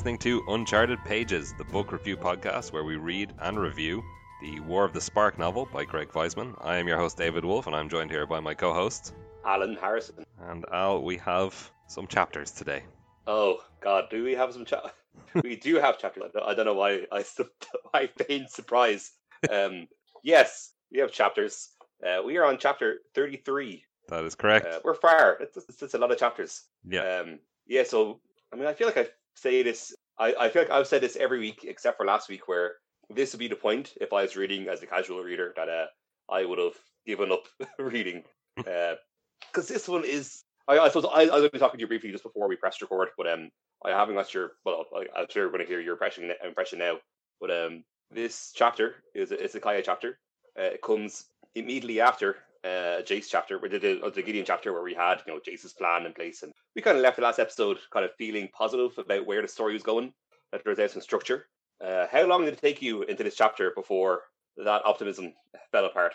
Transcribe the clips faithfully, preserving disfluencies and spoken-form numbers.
listening to Uncharted Pages, the book review podcast where we read and review the War of the Spark novel by Greg Weisman. I am your host, David Wolf, and I'm joined here by my co-host, Alan Harrison. And Al, we have some chapters today. Oh, God, do we have some chapters? We do have chapters. I don't know why I, I feigned surprise. Um, yes, we have chapters. Uh, we are on chapter thirty-three. That is correct. Uh, we're far. It's, it's, it's a lot of chapters. Yeah. Um, yeah, so, I mean, I feel like I say this, I, I feel like I've said this every week except for last week, where this would be the point if I was reading as a casual reader that uh, I would have given up reading. Because uh, this one is, I, I suppose I, I was going to be talking to you briefly just before we pressed record, but um, I haven't got your, well, I, I'm sure we're going to hear your impression, impression now. But um, this chapter is it's a Kaya chapter. Uh, it comes immediately after uh, Jace chapter, we did the, the Gideon chapter where we had, you know, Jace's plan in place, and we kind of left the last episode kind of feeling positive about where the story was going, that there was out some structure. Uh, how long did it take you into this chapter before that optimism fell apart?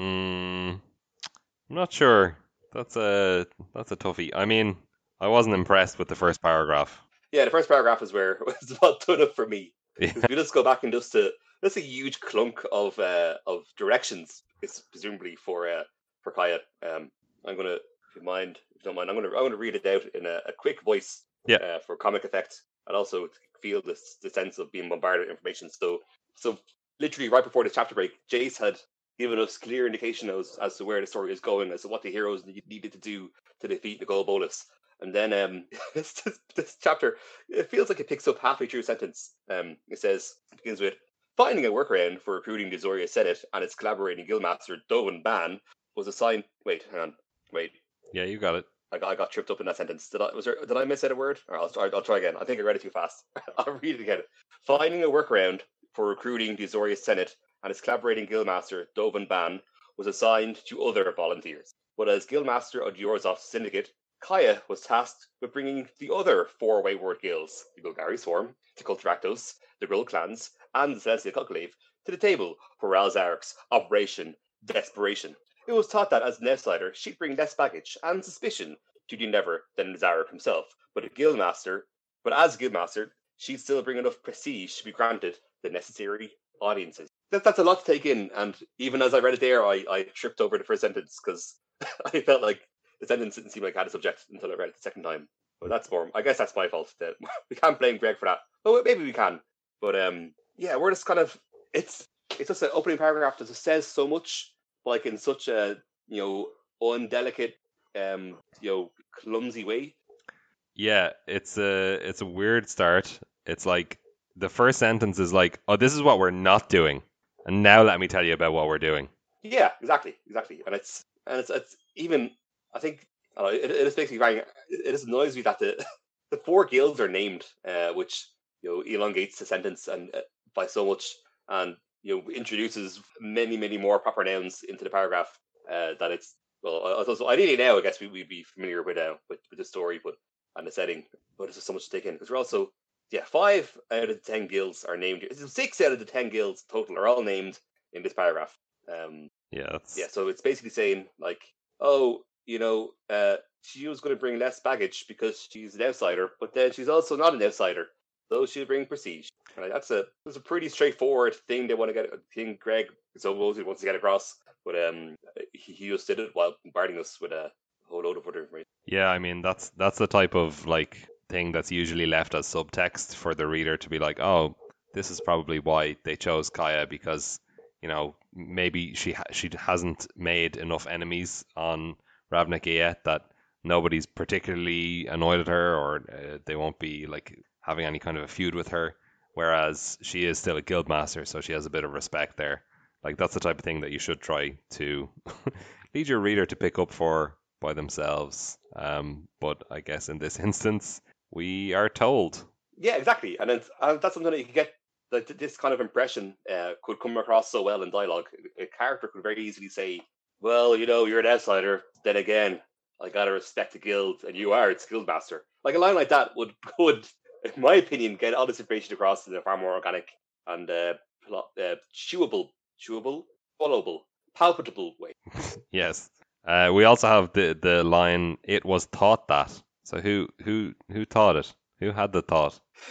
Mm, I'm not sure. That's a that's a toughie. I mean, I wasn't impressed with the first paragraph. Yeah, the first paragraph is where it was about done up for me. Yeah. If we just go back and just to that's a huge clunk of uh, of directions. It's presumably for uh, for Kaya. Um, I'm gonna, if you mind, if you don't mind, I'm gonna I'm gonna read it out in a, a quick voice. Yeah. Uh, for comic effect, and also to feel this the sense of being bombarded with information. So so literally right before the chapter break, Jace had given us clear indication as as to where the story is going, as to what the heroes needed to do to defeat Nicole Bolas. And then um, this, this, this chapter, it feels like it picks up halfway through a sentence. Um, it says, it begins with, finding a workaround for recruiting the Zoria Senate and its collaborating guildmaster, Dovan Ban, was assigned... Wait, hang on. Wait. Yeah, you got it. I got, I got tripped up in that sentence. Did I was there, did I miss out a word? Or I'll, try, I'll try again. I think I read it too fast. I'll read it again. Finding a workaround for recruiting the Zoria Senate and its collaborating guildmaster, Dovan Ban, was assigned to other volunteers. But as guildmaster of the Orzhov Syndicate, Kaya was tasked with bringing the other four wayward guilds, the Golgari Swarm, the Culturactos, the Grill Clans, and the Celestial Conclave, to the table for Ral Zarek's Operation Desperation. It was thought that as an outsider, she'd bring less baggage and suspicion to the endeavour than Zarek himself, but a guildmaster, but as a guildmaster, she'd still bring enough prestige to be granted the necessary audiences. That, that's a lot to take in, and even as I read it there, I, I tripped over the first sentence because I felt like the sentence didn't seem like it had a subject until I read it the second time. But that's more, I guess that's my fault. That we can't blame Greg for that. But maybe we can. But um, yeah, we're just kind of, it's it's just an opening paragraph that just says so much, like in such a, you know, undelicate, um, you know, clumsy way. Yeah, it's a it's a weird start. It's like the first sentence is like, oh, this is what we're not doing, and now let me tell you about what we're doing. Yeah, exactly, exactly. And it's and it's it's even, I think, I don't know, it, it just makes me very, it just annoys me that the the four guilds are named, uh, which, you know, elongates the sentence and uh, by so much, and, you know, introduces many many more proper nouns into the paragraph. Uh, that it's, well, so, so ideally now I guess we would be familiar with uh, with with the story, but and the setting, but it's just so much to take in because we're also, yeah, five out of the ten guilds are named. Six out of the ten guilds total are all named in this paragraph. Um, yeah, that's... yeah. So it's basically saying like, oh, you know, uh, she was going to bring less baggage because she's an outsider, but then she's also not an outsider, so she'll bring prestige. Right? That's a that's a pretty straightforward thing they want to get. Thing Greg so wants to get across, but um, he, he just did it while bombarding us with a whole load of other information. Yeah, I mean that's that's the type of like thing that's usually left as subtext for the reader to be like, oh, this is probably why they chose Kaya, because, you know, maybe she ha- she hasn't made enough enemies on Ravnica yet that nobody's particularly annoyed at her, or uh, they won't be like having any kind of a feud with her, whereas she is still a guildmaster, so she has a bit of respect there. Like that's the type of thing that you should try to lead your reader to pick up for by themselves. Um, but I guess in this instance, we are told. Yeah, exactly, and it's, uh, that's something that you can get. That this kind of impression uh, could come across so well in dialogue. A character could very easily say, "Well, you know, you're an outsider. Then again, I gotta respect the guild, and you are its guildmaster." Like a line like that would, would, in my opinion, get all this information across in a far more organic and uh, uh, chewable, chewable, followable, palpable way. Yes. Uh, we also have the the line, "It was thought that." So who who who thought it? Who had the thought?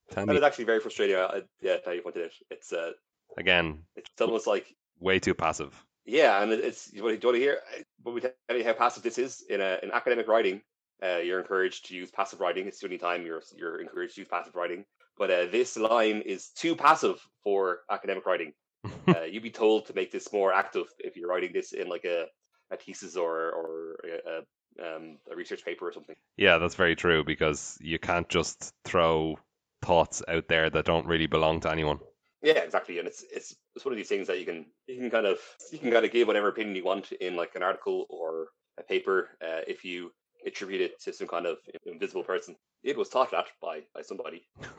Tell That me is actually very frustrating. I, I, yeah, now you pointed it. It's uh, again, it's almost like way too passive. yeah, and it- it's you want to, want to hear. When we tell you how passive this is in a, in academic writing, uh, you're encouraged to use passive writing. It's the only time you're you're encouraged to use passive writing. But uh, this line is too passive for academic writing. Uh, you'd be told to make this more active if you're writing this in like a, a thesis or or a, a, um, a research paper or something. Yeah, that's very true because you can't just throw thoughts out there that don't really belong to anyone. Yeah, exactly. And it's it's it's one of these things that you can you can kind of you can kind of give whatever opinion you want in like an article or a paper uh, if you attribute it to some kind of invisible person. It was taught that by by somebody.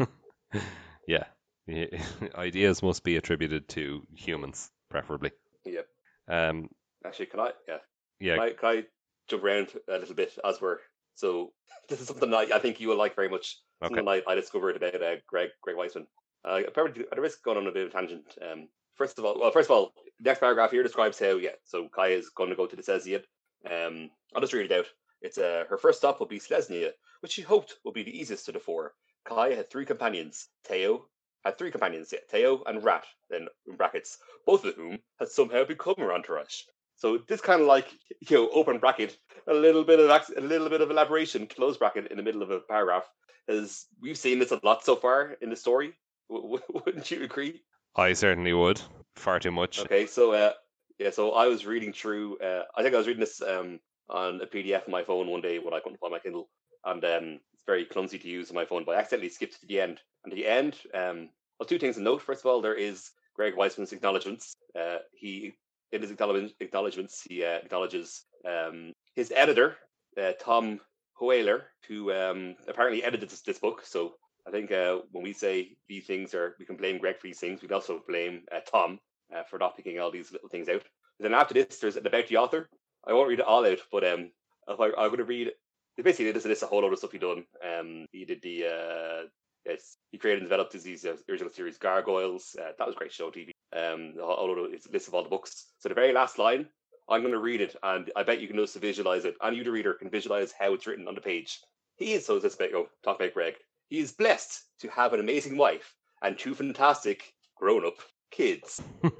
Yeah. Yeah. Ideas must be attributed to humans, preferably. Yep. Um, Actually, can I? Yeah. yeah, Can I? Can I jump around a little bit as we're so? This is something I, I think you will like very much. okay. Something I, I discovered about uh, Greg Greg Weisman. Uh, probably at the risk of going on a bit of a tangent. Um, first of all, well, first of all, the next paragraph here describes how yeah. So Kaya is going to go to the Cesiad. Um, I'll just read it out. It's uh, her first stop will be Selesnya, which she hoped would be the easiest of the four. Kaya had three companions. Teo had three companions. Yeah, Teo and Rat. Then in brackets, both of whom had somehow become her entourage. So this kind of like you know open bracket, a little bit of a little bit of elaboration, close bracket in the middle of a paragraph. As we've seen this a lot so far in the story, w- w- wouldn't you agree? I certainly would. Far too much. Okay, so uh, yeah, so I was reading through. Uh, I think I was reading this um, on a P D F on my phone one day when I couldn't find my Kindle, and um, it's very clumsy to use on my phone. But I accidentally skipped to the end. And the end, um, well, two things to note. First of all, there is Greg Weisman's acknowledgements. Uh, he in his acknowledgements, he uh, acknowledges um, his editor, uh, Tom Hoeler, who um, apparently edited this, this book. So I think uh, when we say these things are, we can blame Greg for these things. We can also blame uh, Tom uh, for not picking all these little things out. And then after this, there's an about the author. I won't read it all out, but um, if I, I'm going to read. Basically, this is a whole lot of stuff he done. Um, he did the uh, yes, he created and developed these uh, original series Gargoyles. Uh, that was a great show T V. Um, all of it's a list of all the books. So the very last line, I'm going to read it, and I bet you can just visualize it, and you, the reader, can visualize how it's written on the page. He is so this about oh, talk about Greg. He is blessed to have an amazing wife and two fantastic grown-up kids.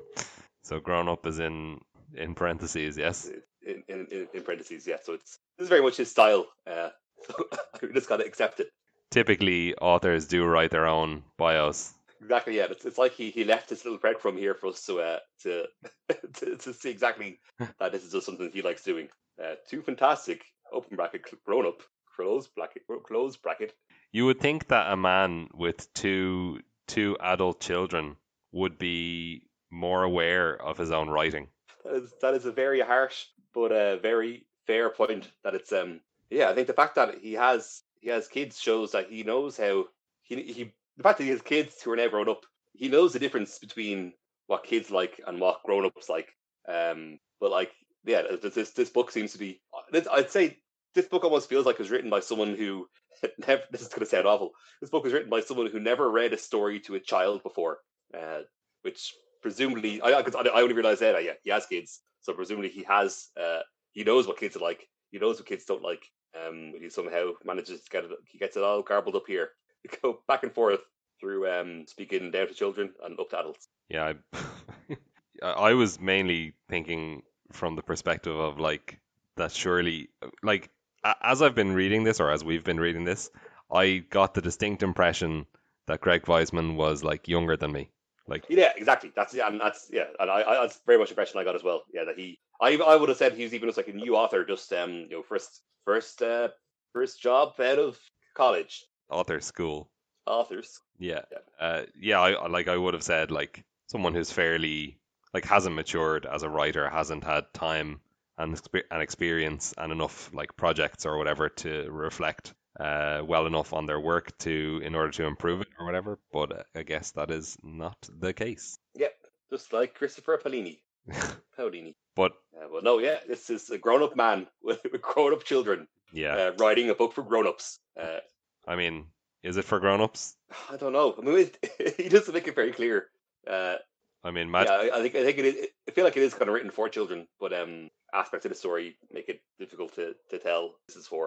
So grown up is in in parentheses, yes. In, in, in parentheses, yeah. So it's this is very much his style. Uh, so we just gotta accept it. Typically, authors do write their own bios. Exactly, yeah. It's, it's like he, he left this little breadcrumb here for us to uh, to, to to see exactly that this is just something he likes doing. Uh, two fantastic open bracket grown up close bracket close bracket. You would think that a man with two two adult children would be more aware of his own writing. That is that is a very harsh but a very fair point. That it's um yeah. I think the fact that he has he has kids shows that he knows how he he the fact that he has kids who are now grown up. He knows the difference between what kids like and what grown ups like. Um, but like yeah, this this book seems to be. I'd say this book almost feels like it was written by someone who never. This is going to sound awful. This book was written by someone who never read a story to a child before, uh, which presumably I because I, I only realized that uh, yeah he has kids, so presumably he has uh, he knows what kids are like. He knows what kids don't like. Um, he somehow manages to get it. He gets it all garbled up here. You go back and forth through um, speaking down to children and up to adults. Yeah, I, I was mainly thinking from the perspective of like that surely like as I've been reading this or as we've been reading this, I got the distinct impression that Greg Weisman was like younger than me. Like yeah, exactly. That's yeah, and that's yeah, and I, I that's very much the impression I got as well. Yeah, that he, I, I would have said he's even just like a new author, just um, you know, first, first, uh, first job out of college. Author school. Authors. Yeah, yeah. Uh, yeah. I like I would have said like someone who's fairly like hasn't matured as a writer, hasn't had time and and experience and enough like projects or whatever to reflect uh, well enough on their work to in order to improve it or whatever. But uh, I guess that is not the case. Yep, just like Christopher Paolini. Paolini. But uh, well, no, yeah, this is a grown-up man with, with grown-up children. Yeah, uh, writing a book for grown-ups. Uh, I mean, is it for grown-ups? I don't know. I mean, it, he doesn't make it very clear. Uh, I mean, Matt. Yeah, I, I think I think it is. I feel like it is kind of written for children, but um, aspects of the story make it difficult to, to tell this is for.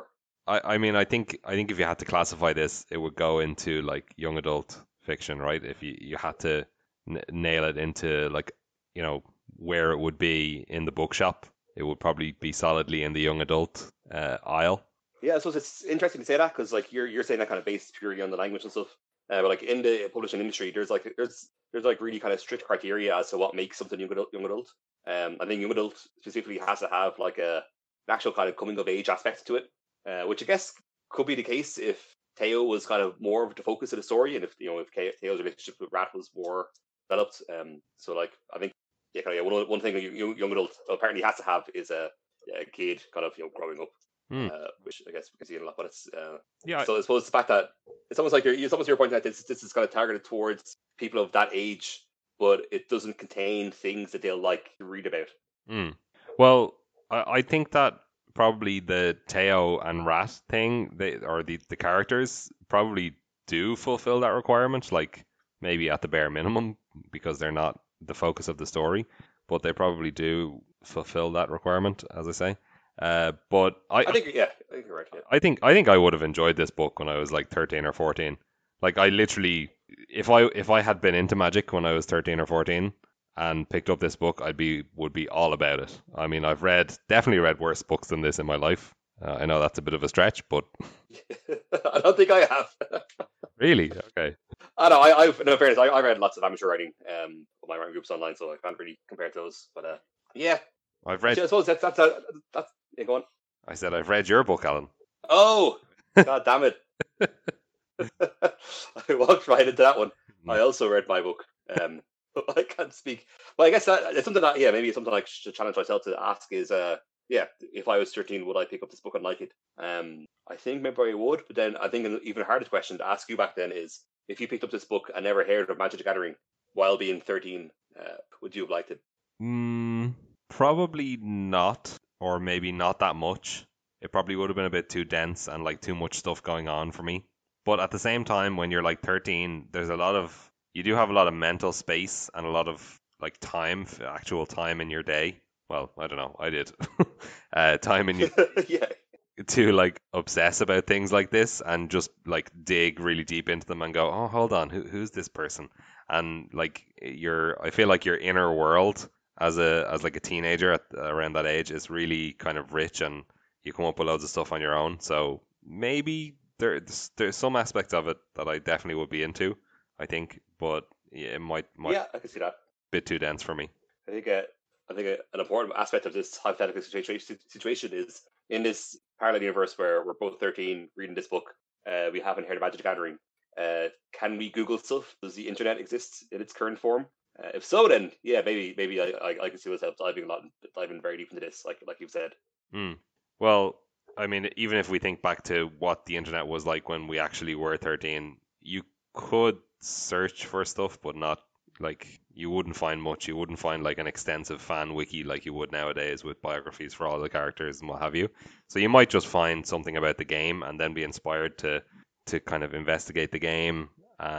I, I mean, I think I think if you had to classify this, it would go into like young adult fiction, right? If you, you had to n- nail it into like, you know, where it would be in the bookshop, it would probably be solidly in the young adult uh, aisle. Yeah, I suppose it's interesting to say that because like you're you're saying that kind of based purely on the language and stuff. Uh, but like in the publishing industry, there's like there's there's like really kind of strict criteria as to what makes something young adult. Young adult. Um, I think young adult specifically has to have like a an actual kind of coming of age aspect to it, uh, which I guess could be the case if Teo was kind of more of the focus of the story, and if you know if Ke- Teo's relationship with Rat was more developed. Um, so like I think yeah, kind of, yeah one one thing a young, young adult apparently has to have is a, a kid kind of you know growing up. Hmm. Uh, which I guess we can see in a lot, but it's uh, Yeah, so I suppose the fact that it's almost like you're it's almost you're pointing out this this is kind of targeted towards people of that age, but it doesn't contain things that they'll like to read about. Mm. Well, I, I think that probably the Teo and Rat thing, they or the, the characters probably do fulfill that requirement, like maybe at the bare minimum, because they're not the focus of the story, but they probably do fulfill that requirement, as I say. Uh, but I, I think yeah, I think you're right. Yeah. I think I think I would have enjoyed this book when I was like thirteen or fourteen. Like I literally, if I if I had been into Magic when I was thirteen or fourteen and picked up this book, I'd be would be all about it. I mean, I've read definitely read worse books than this in my life. Uh, I know that's a bit of a stretch, but I don't think I have. really, okay. I know. I, I've no fairness. I, I read lots of amateur writing, um, on my writing groups online, so I can't really compare to those. But uh, yeah, I've actually, read. I suppose that's that's that's, that's yeah, go on. I said I've read your book, Alan. Oh, god damn it! I walked right into that one. I also read my book. Um, I can't speak. Well, I guess that it's something that yeah, maybe it's something I should challenge myself to ask is uh yeah, if I was thirteen, would I pick up this book and like it? Um, I think maybe I would, but then I think an even harder question to ask you back then is if you picked up this book and never heard of Magic the Gathering while being thirteen, uh, would you have liked it? Mm, probably not, or maybe not that much. It probably would have been a bit too dense and like too much stuff going on for me. But at the same time, when you're like thirteen, there's a lot of, you do have a lot of mental space and a lot of like time, actual time in your day. Well, I don't know, I did. uh, time in your Yeah, to like obsess about things like this and just like dig really deep into them and go, oh, hold on, who, who's this person? And like your, I feel like your inner world as a as like a teenager at around that age is really kind of rich, and you come up with loads of stuff on your own. So maybe there's there's some aspects of it that I definitely would be into, I think, but yeah, it might might yeah, I can see that. be a bit too dense for me. I think uh, I think uh, an important aspect of this hypothetical situation situation is in this parallel universe where we're both thirteen reading this book. Uh, we haven't heard of Magic the Gathering. Uh, can we Google stuff? Does the internet exist in its current form? Uh, if so, then yeah, maybe maybe I, I, I can see myself diving a lot, diving very deep into this, like like you've said. Hmm. Well, I mean, even if we think back to what the internet was like when we actually were thirteen, you could search for stuff, but not like you wouldn't find much. You wouldn't find like an extensive fan wiki like you would nowadays with biographies for all the characters and what have you. So you might just find something about the game and then be inspired to to kind of investigate the game.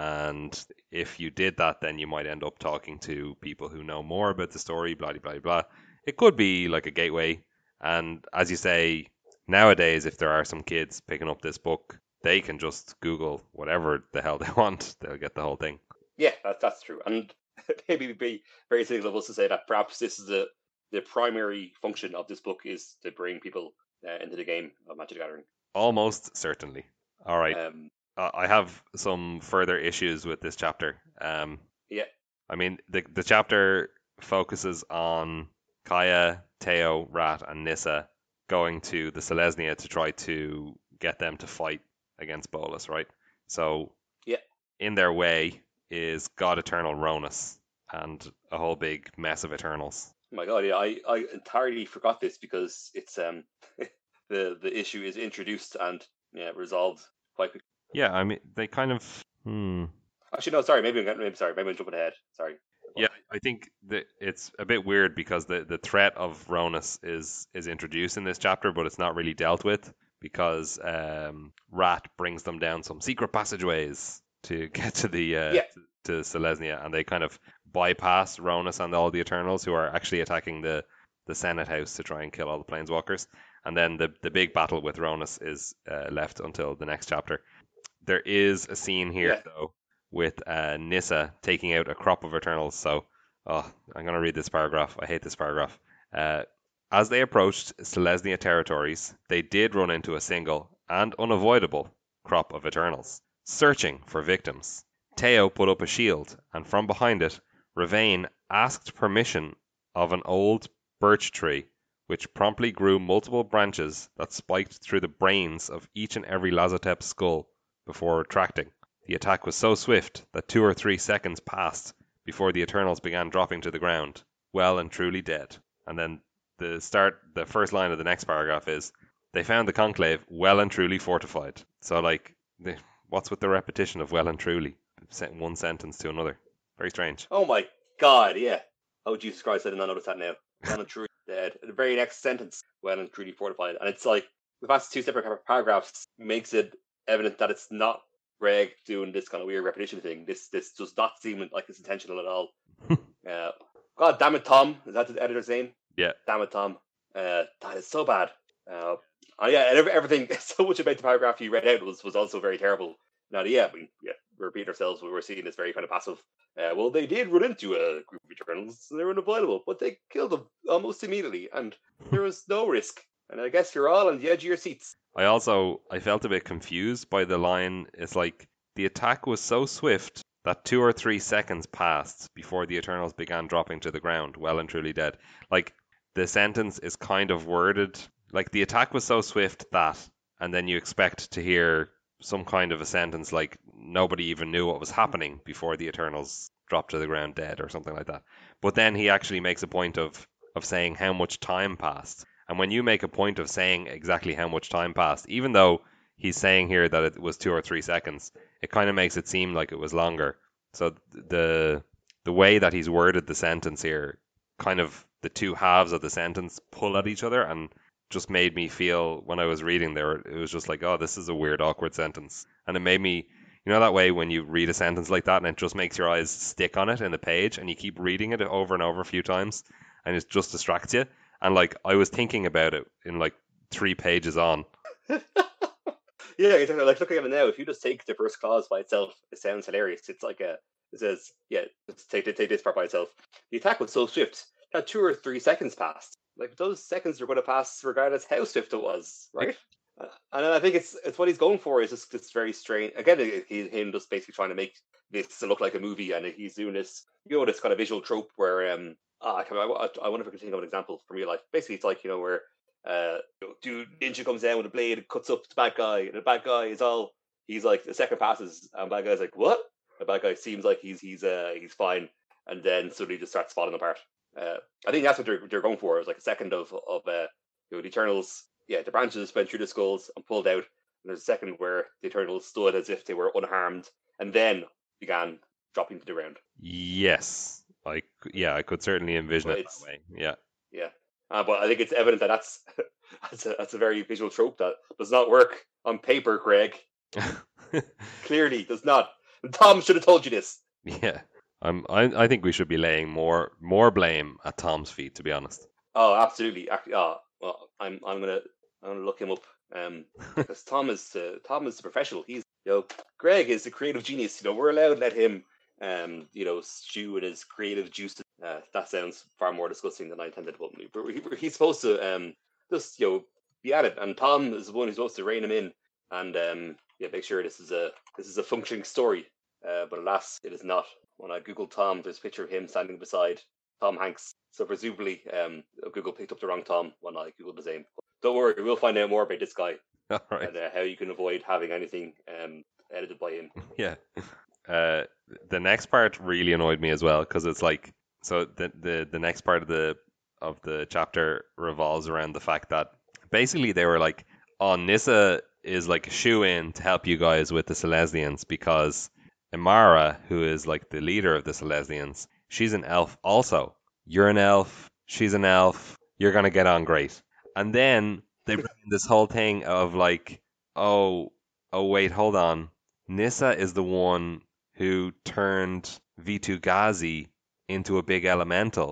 And if you did that, then you might end up talking to people who know more about the story, blah blah blah blah. It could be like a gateway. And as you say, nowadays, if there are some kids picking up this book, they can just Google whatever the hell they want. They'll get the whole thing. Yeah, that's that's true, and maybe it'd be very cynical of us to say that perhaps this is the the primary function of this book is to bring people uh, into the game of Magic the Gathering. Almost certainly. All right. Um, Uh, I have some further issues with this chapter. Um, yeah, I mean, the the chapter focuses on Kaya, Teo, Rat, and Nissa going to the Selesnya to try to get them to fight against Bolus, right? So yeah. in their way is God Eternal Ronus and a whole big mess of Eternals. Oh my God, yeah, I, I entirely forgot this because it's um the the issue is introduced and yeah resolved quite quickly. Yeah, I mean, they kind of. Hmm. Actually, no, sorry, maybe I'm maybe sorry, maybe I'm jumping ahead. Sorry. Yeah, I think that it's a bit weird because the, the threat of Ronus is is introduced in this chapter, but it's not really dealt with because um, Rat brings them down some secret passageways to get to the uh, Yeah, to, to Selesnya, and they kind of bypass Ronus and all the Eternals who are actually attacking the the Senate House to try and kill all the Planeswalkers. And then the, the big battle with Ronus is uh, left until the next chapter. There is a scene here, Yeah. though, with uh, Nissa taking out a crop of Eternals. So, oh, I'm going to read this paragraph. I hate this paragraph. Uh, as they approached Selesnya territories, they did run into a single and unavoidable crop of Eternals, searching for victims. Teo put up a shield, and from behind it, Ravain asked permission of an old birch tree, which promptly grew multiple branches that spiked through the brains of each and every Lazotep skull before retracting. The attack was so swift that two or three seconds passed before the Eternals began dropping to the ground, well and truly dead. And then the start, the first line of the next paragraph is, they found the Conclave well and truly fortified. So, like, the, what's with the repetition of well and truly? One sentence to another. Very strange. Oh my god, yeah. Oh Jesus Christ, I did not notice that now. Well and truly dead. The very next sentence, well and truly fortified. And it's like, the past two separate paragraphs makes it evident that it's not Greg doing this kind of weird repetition thing. This this does not seem like it's intentional at all. uh, God damn it, Tom. Is that the editor's name? Yeah. Damn it, Tom. Uh, that is so bad. Uh, and yeah, and everything, so much about the paragraph you read out was, was also very terrible. Now, yeah, we, yeah, we repeat ourselves. We were seeing this very kind of passive. Uh, well, they did run into a group of Eternals. So they were unavoidable, but they killed them almost immediately, and there was no risk. And I guess you're all on the edge of your seats. I also, I felt a bit confused by the line. It's like, the attack was so swift that two or three seconds passed before the Eternals began dropping to the ground, well and truly dead. Like, the sentence is kind of worded, like, the attack was so swift that, and then you expect to hear some kind of a sentence like, nobody even knew what was happening before the Eternals dropped to the ground dead, or something like that. But then he actually makes a point of, of saying how much time passed. And when you make a point of saying exactly how much time passed, even though he's saying here that it was two or three seconds, it kind of makes it seem like it was longer. So the the way that he's worded the sentence here, kind of the two halves of the sentence pull at each other, and just made me feel, when I was reading there, it was just like, oh, this is a weird, awkward sentence. And it made me, you know that way when you read a sentence like that and it just makes your eyes stick on it in the page and you keep reading it over and over a few times and it just distracts you? And like, I was thinking about it in like three pages on. Yeah, exactly. Like, looking at it now, if you just take the first clause by itself, it sounds hilarious. It's like a, it says, yeah, let's take, take this part by itself. The attack was so swift that two or three seconds passed. Like, those seconds are going to pass regardless how swift it was, right? Uh, and I think it's it's what he's going for is just this very strange. Again, he's him just basically trying to make this look like a movie, and he's doing this, you know, this kind of visual trope where um, oh, I, can, I, I wonder if I can think of an example from real life. Basically, it's like, you know, where uh, dude ninja comes down with a blade and cuts up the bad guy, and the bad guy is all he's like the second passes, and the bad guy's like, what? The bad guy seems like he's he's uh he's fine, and then suddenly just starts falling apart. Uh, I think that's what they're they're going for. It was like a second of of uh, you know, the Eternals. Yeah, the branches went through the skulls and pulled out. And there's a second where the Eternals stood as if they were unharmed, and then began dropping to the ground. Yes, I yeah, I could certainly envision But it it's that way. Yeah, yeah, uh, but I think it's evident that that's that's a that's a very visual trope that does not work on paper. Craig clearly does not. And Tom should have told you this. yeah. I'm, I I think we should be laying more more blame at Tom's feet, to be honest. Oh, absolutely. Ac- Oh, well, I'm I'm gonna I'm gonna look him up. Um, because Tom is uh, Tom is a professional. He's you know Greg is a creative genius. You know we're allowed to let him um you know stew in his creative juices. Uh, that sounds far more disgusting than I intended. But he, he's supposed to um just you know be at it, and Tom is the one who's supposed to rein him in and um yeah make sure this is a this is a functioning story. Uh, but alas, it is not. When I googled Tom, there's a picture of him standing beside Tom Hanks. So presumably, um, Google picked up the wrong Tom when I googled his name. Don't worry, we'll find out more about this guy All right. and uh, how you can avoid having anything um, edited by him. Yeah. Uh, the next part really annoyed me as well because it's like, so the, the the next part of the of the chapter revolves around the fact that basically they were like, oh, Nissa is like a shoe-in to help you guys with the Selesnyans because Imara, who is like the leader of the Selesnyans, she's an elf also. You're an elf, she's an elf, you're gonna get on great. And then they bring in this whole thing of like, oh, oh wait, hold on. Nissa is the one who turned Vitu-Ghazi into a big elemental.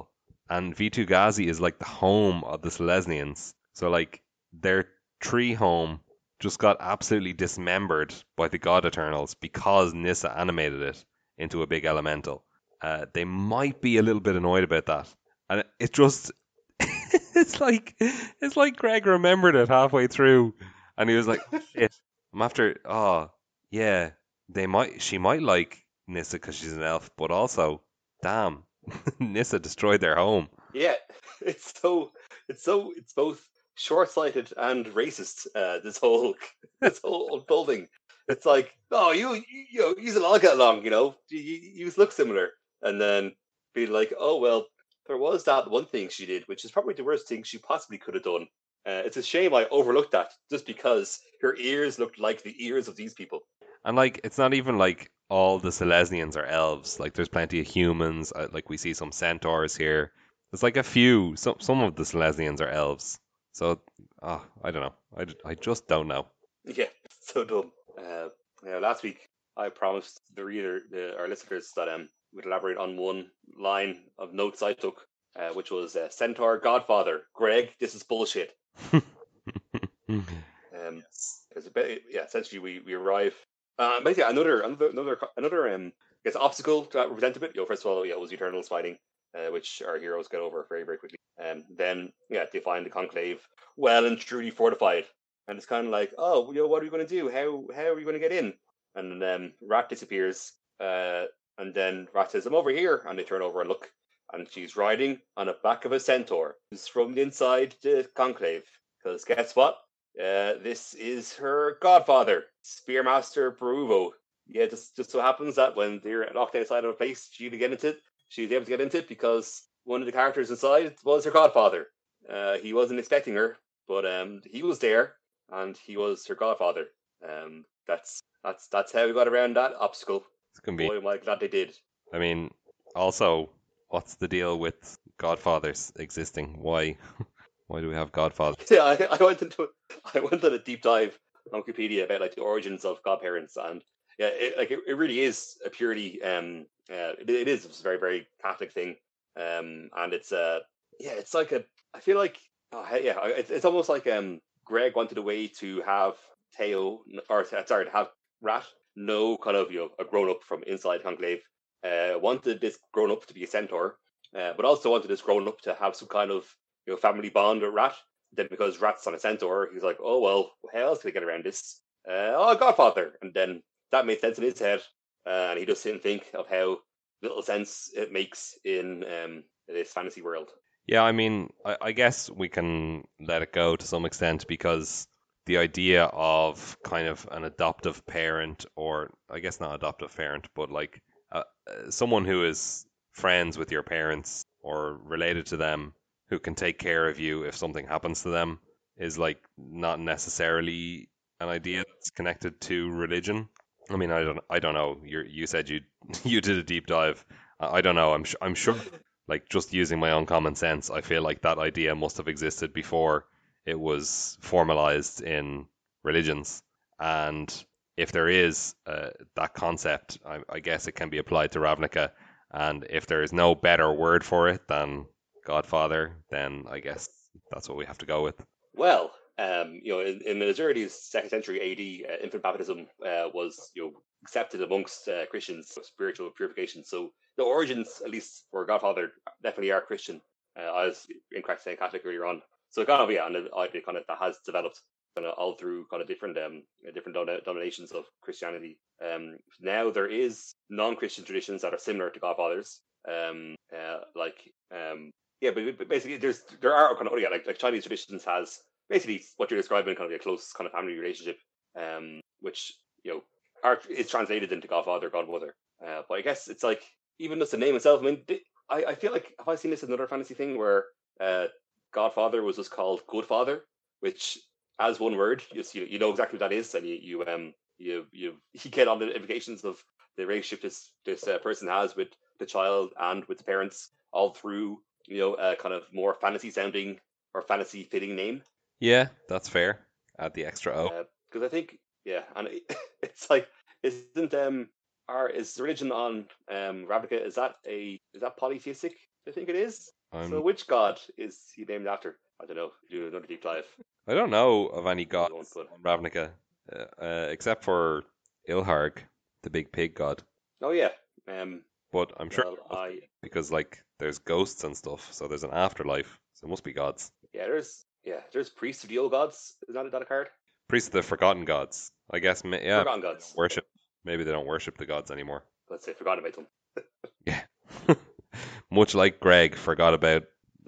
and Vitu-Ghazi is like the home of the Selesnians. So like their tree home just got absolutely dismembered by the God Eternals because Nyssa animated it into a big elemental. Uh, they might be a little bit annoyed about that, and it, it just it's like it's like Greg remembered it halfway through, and he was like, oh, "Shit, I'm after." Oh, yeah, they might. She might like Nyssa because she's an elf, but also, damn, Nyssa destroyed their home. Yeah, it's so it's so it's both short-sighted and racist. Uh, this whole this whole unfolding. It's like, oh, you you, you know, you all get along, you know, you, you look similar, and then be like, oh well, there was that one thing she did, which is probably the worst thing she possibly could have done. Uh, it's a shame I overlooked that just because her ears looked like the ears of these people. And like, it's not even like all the Selesnians are elves. Like, there's plenty of humans. uh, Like, we see some centaurs here. There's like a few. Some some of the Selesnians are elves. So, ah, I don't know. I, d- I just don't know. Yeah, so dumb. Uh, yeah, last week I promised the reader, the, our listeners, that um would elaborate on one line of notes I took, uh, which was uh, Centaur Godfather. Greg, this is bullshit. Um, because yeah, essentially we we arrive. Uh, basically another another another another um, I guess obstacle that represented it. You know, first of all, yeah, it was Eternals fighting, uh, which our heroes get over very very quickly. Um, then yeah, they find the conclave well and truly fortified, and it's kind of like, oh, you know, what are we going to do? How how are we going to get in? And then um, Rat disappears, uh, and then Rat says, "I'm over here," and they turn over and look, and she's riding on the back of a centaur who's from inside the conclave. Because guess what? Uh, this is her godfather, Spearmaster Peruvo. Yeah, just just so happens that when they're locked outside of a place, she to get into it, she's able to get into it because one of the characters inside was her godfather. Uh, he wasn't expecting her, but um, he was there, and he was her godfather. Um, that's that's that's how we got around that obstacle. It's gonna be. Boy, am I glad they did. I mean, also, what's the deal with Godfathers existing? Why? Why do we have Godfathers? Yeah, I, I went into I went on a deep dive on Wikipedia about like the origins of godparents, and yeah, it, like it, it really is a purely um uh, it, it is a very very Catholic thing, um and it's uh yeah it's like a I feel like oh, hey, yeah it's, it's almost like um Greg wanted a way to have Teo or uh, sorry to have Rat know kind of you know a grown up from inside Conclave, uh wanted this grown up to be a centaur, uh, but also wanted this grown up to have some kind of you know, family bond with Rat. Then because Rat's on a centaur, he's like, oh well, how else can I get around this? Uh, oh, Godfather, and then that made sense in his head, uh, and he just didn't think of how little sense it makes in um, this fantasy world. Yeah, I mean, I, I guess we can let it go to some extent because the idea of kind of an adoptive parent, or I guess not adoptive parent, but like uh, uh, someone who is friends with your parents or related to them who can take care of you if something happens to them is like not necessarily an idea that's connected to religion. I mean, I don't, I don't know. You you said you you did a deep dive. I I don't know. I'm su- I'm sure like just using my own common sense, I feel like that idea must have existed before it was formalized in religions. And if there is uh, that concept, I, I guess it can be applied to Ravnica. And if there is no better word for it than Godfather, then I guess that's what we have to go with. Well, um, you know, in, in as early as second century A D, uh, infant baptism uh, was you know accepted amongst uh, Christians, so spiritual purification. So the origins, at least for Godfather, definitely are Christian. Uh, I was incorrect saying Catholic earlier on, so kind of yeah, and it, it kind of that has developed kind of all through kind of different um different denominations of Christianity. Um, now there is non-Christian traditions that are similar to Godfathers, um, uh, like um, yeah, but, but basically there's there are kind of yeah, like like Chinese traditions has basically what you're describing kind of a close kind of family relationship, um, which you know are is translated into Godfather, Godmother. Uh, but I guess it's like even just the name itself. I mean, I, I feel like have I seen this in another fantasy thing where uh, Godfather was just called Good Father, which as one word, you you, you know exactly what that is, and you you um you you you get on the implications of the relationship this this uh, person has with the child and with the parents, all through you know a kind of more fantasy sounding or fantasy fitting name. Yeah, that's fair. Add the extra O. Because uh, I think yeah, and it, it's like isn't um our is religion on um Ravnica is that a is that polytheistic? I think it is. I'm So which god is he named after? I don't know. Do another deep dive. I don't know of any Probably won't, gods but on Ravnica, uh, uh, except for Ilharg, the big pig god. oh yeah. Um. But I'm sure Well, there must I be, because like there's ghosts and stuff, so there's an afterlife, so it must be gods. yeah. There's yeah. There's priests of the old gods. Is that, is that a card? Priests of the forgotten gods. I guess, ma- yeah, Forgotten maybe they don't gods. worship. Maybe they don't worship the gods anymore. Let's say forgotten about them. Yeah. Much like Greg forgot about.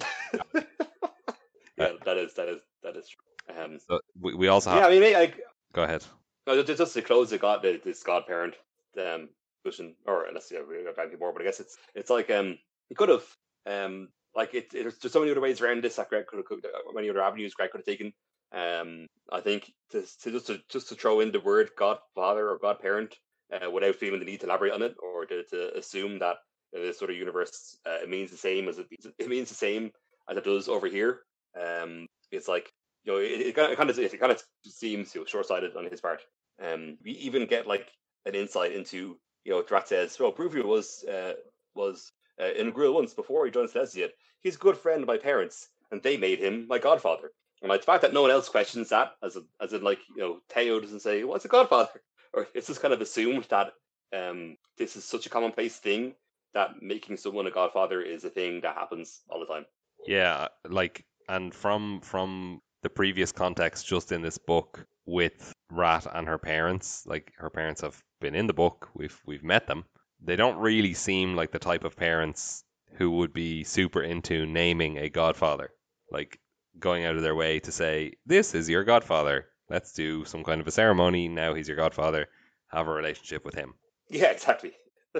Uh, Yeah, that is that is that is true. Um. so we, we also have. Yeah, I mean, like Go ahead. no, just just to close the god the, this godparent um discussion, or unless yeah, we got plenty more, but I guess it's it's like um he could have um like it, it there's just so many other ways around this that Greg could have many other avenues Greg could have taken. Um, I think to, to just to just to throw in the word godfather or godparent uh, without feeling the need to elaborate on it or to, to assume that in this sort of universe uh, it means the same as it, it means the same as it does over here. Um, it's like you know it, it kind of, it kind of it kind of seems you know, short-sighted on his part. Um, we even get like an insight into you know Drat says, "Well, Bruvio was uh, was uh, in Grill once before he joined Celestia. He's a good friend of my parents, and they made him my godfather." And like the fact that no one else questions that, as a, as in like you know Teo doesn't say what's a godfather, or it's just kind of assumed that um this is such a commonplace thing that making someone a godfather is a thing that happens all the time. Yeah, like, and from from the previous context, just in this book with Rat and her parents, like her parents have been in the book, we've we've met them. They don't really seem like the type of parents who would be super into naming a godfather, like going out of their way to say, "This is your godfather. Let's do some kind of a ceremony. Now he's your godfather. Have a relationship with him." Yeah, exactly.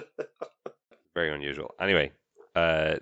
Very unusual. Anyway, uh,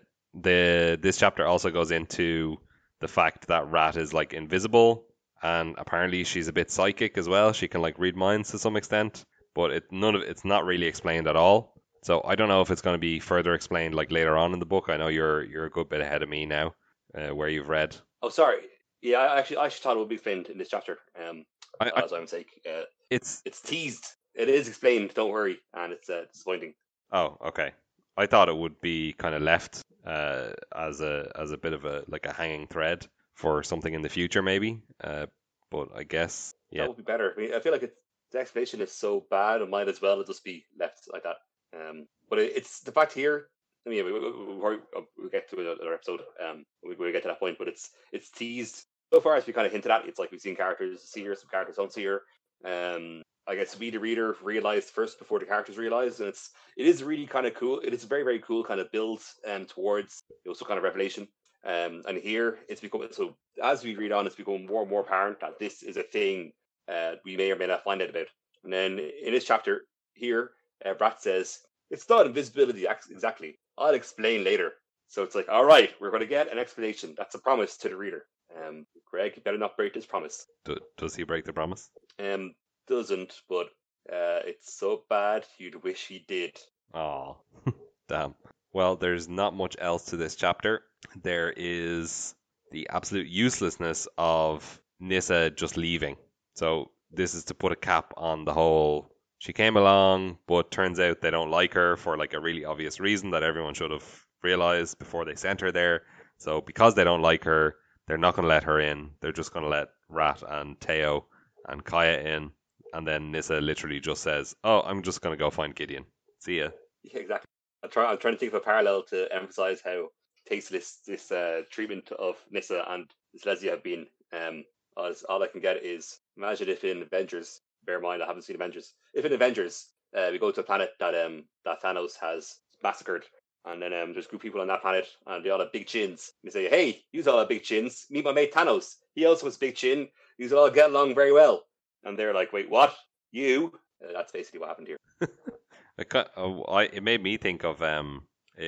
the this chapter also goes into the fact that Rat is like invisible, and apparently she's a bit psychic as well. She can like read minds to some extent, but it none of it's not really explained at all. So I don't know if it's going to be further explained like later on in the book. I know you're you're a good bit ahead of me now, uh, where you've read. Oh, sorry. Yeah, I actually I actually thought it would be explained in this chapter. Um, I, I as I'm saying, uh, it's it's teased. It is explained. Don't worry, and it's uh, disappointing. oh okay. I thought it would be kind of left uh, as a as a bit of a like a hanging thread for something in the future, maybe. Uh, but I guess, yeah, That would be better. I mean, I feel like it's, the explanation is so bad, it might as well just be left like that. Um, but it, it's the fact here. I mean, we, we, we, we'll we'll get to another episode. Um, we we get to that point, but it's it's teased so far as we kind of hinted at. It's like we've seen characters see her, some characters don't see her. Um, I guess we the reader realized first before the characters realized, and it's it is really kind of cool. It is a very very cool kind of build um towards you know some kind of revelation. Um, and here it's become so as we read on, it's becoming more and more apparent that this is a thing uh, we may or may not find out about. And then in this chapter here, uh, Brat says it's not invisibility ex- exactly. I'll explain later. So it's like, all right, we're going to get an explanation. That's a promise to the reader. Um, Greg, you better not break this promise. do, does he break the promise? Um, doesn't, but uh, it's so bad you'd wish he did. Oh, damn. Well, there's not much else to this chapter. There is the absolute uselessness of Nissa just leaving. So this is to put a cap on the whole. She came along, but turns out they don't like her for like a really obvious reason that everyone should have realized before they sent her there. So because they don't like her, they're not going to let her in. They're just going to let Rat and Teo and Kaya in. And then Nissa literally just says, "Oh, I'm just going to go find Gideon. See ya." Yeah, exactly. I'm, try- I'm trying to think of a parallel to emphasize how tasteless this uh, treatment of Nissa and Leslie have been. Um, as all I can get is imagine if in Avengers, bear in mind I haven't seen Avengers. If in Avengers uh, we go to a planet that um that Thanos has massacred, and then um there's a group of people on that planet and they all have big chins. And they say, "Hey, you all have big chins. Meet my mate Thanos. He also has a big chin. You all get along very well." And they're like, "Wait, what? You?" Uh, that's basically what happened here. I, ca- oh, I, it made me think of um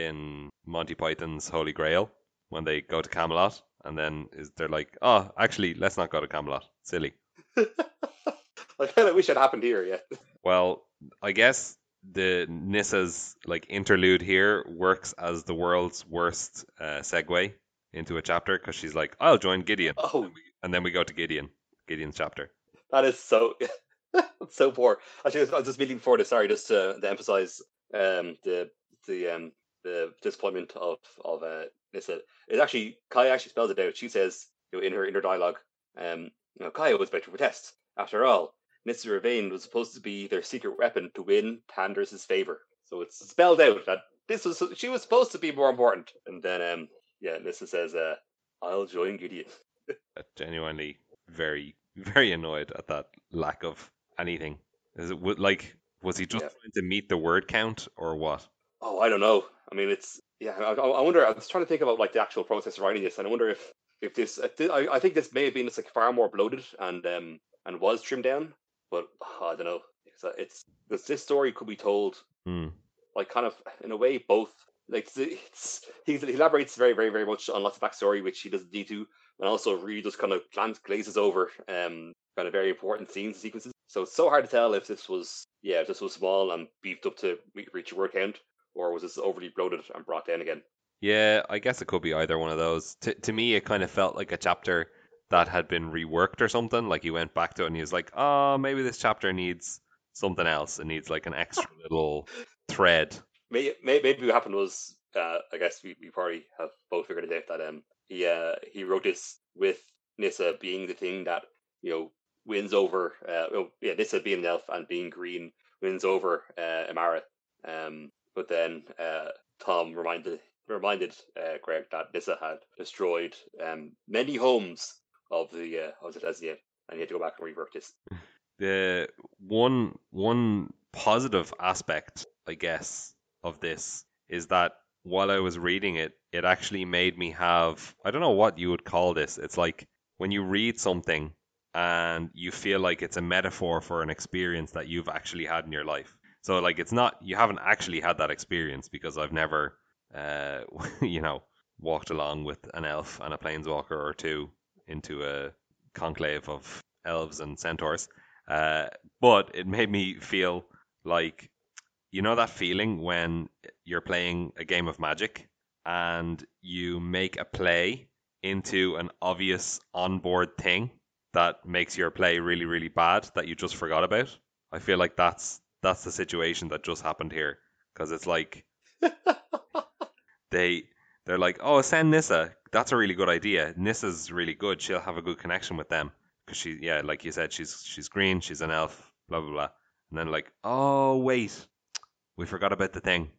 in Monty Python's Holy Grail when they go to Camelot and then is they're like, "Oh, actually, let's not go to Camelot. Silly." I kind of wish it happened here. Yeah. Well, I guess the Nissa's like interlude here works as the world's worst uh, segue into a chapter because she's like, "I'll join Gideon," Oh, and then we go to Gideon, Gideon's chapter. that is so that's so poor. Actually, I was just meeting before this. Sorry, just to, to emphasize um, the the um, the disappointment of of uh, Nissa. It's actually Kaya actually spells it out. She says, you know, in her in her dialogue, um, you know, Kaya was about to protest. After all, Nissa's Ravane was supposed to be their secret weapon to win Tandra's favor. So it's spelled out that this was she was supposed to be more important. And then um yeah, Nissa says, uh, I'll join Gideon. Genuinely very, very annoyed at that lack of anything. Is it like was he just Yeah. trying to meet the word count or what? Oh, I don't know. I mean, it's yeah. I, I wonder. I was trying to think about like the actual process of writing this, and I wonder if if this. I, I think this may have been just like far more bloated and um and was trimmed down, but oh, I don't know. It's it's this, this story could be told Hmm. like kind of in a way both. Like it's, it's he he elaborates very very very much on lots of backstory which he doesn't need to, and also really just kind of glance glazes over um kind of very important scenes and sequences. So it's so hard to tell if this was yeah if this was small and beefed up to re- reach a word count, or was this overly bloated and brought down again? Yeah, I guess it could be either one of those. To to me, it kind of felt like a chapter that had been reworked or something. Like he went back to it and he was like, "Oh, maybe this chapter needs something else. It needs like an extra little thread." Maybe, maybe what happened was, uh, I guess we, we probably have both figured it out that um he uh, he wrote this with Nissa being the thing that you know wins over uh well, yeah Nissa being an elf and being green wins over uh, Amara. Um, but then uh, Tom reminded reminded uh, Greg that Nissa had destroyed um many homes of the uh, of the Lesnia, and he had to go back and rework this. The one one positive aspect, I guess, of this is that while I was reading it, it actually made me have I don't know what you would call this. It's like when you read something and you feel like it's a metaphor for an experience that you've actually had in your life. So like it's not you haven't actually had that experience because I've never uh you know walked along with an elf and a planeswalker or two into a conclave of elves and centaurs. Uh, but it made me feel like, you know, that feeling when you're playing a game of Magic and you make a play into an obvious onboard thing that makes your play really, really bad that you just forgot about. I feel like that's that's the situation that just happened here because it's like they they're like, oh, send Nissa. That's a really good idea. Nissa's really good. She'll have a good connection with them because she, yeah, like you said, she's she's green. She's an elf. Blah blah blah. And then like, oh wait, we forgot about the thing.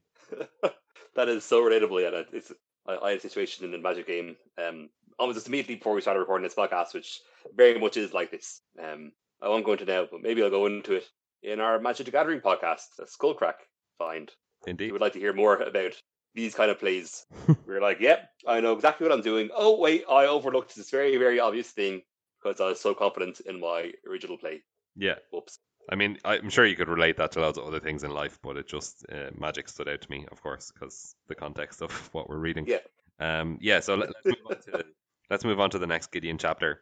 That is so relatable. Yeah, it's I, I had a situation in a Magic game, um, almost just immediately before we started recording this podcast, which very much is like this. Um, I won't go into now, but maybe I'll go into it in our Magic the Gathering podcast, the Skullcrack Find. If Indeed. you would like to hear more about these kind of plays, we are like, yep, I know exactly what I'm doing. Oh wait, I overlooked this very very obvious thing because I was so confident in my original play. Yeah. Whoops. I mean, I'm sure you could relate that to loads of other things in life, but it just uh, Magic stood out to me, of course, because the context of what we're reading. Yeah. Um. Yeah. So let, let's move on to let's move on to the next Gideon chapter.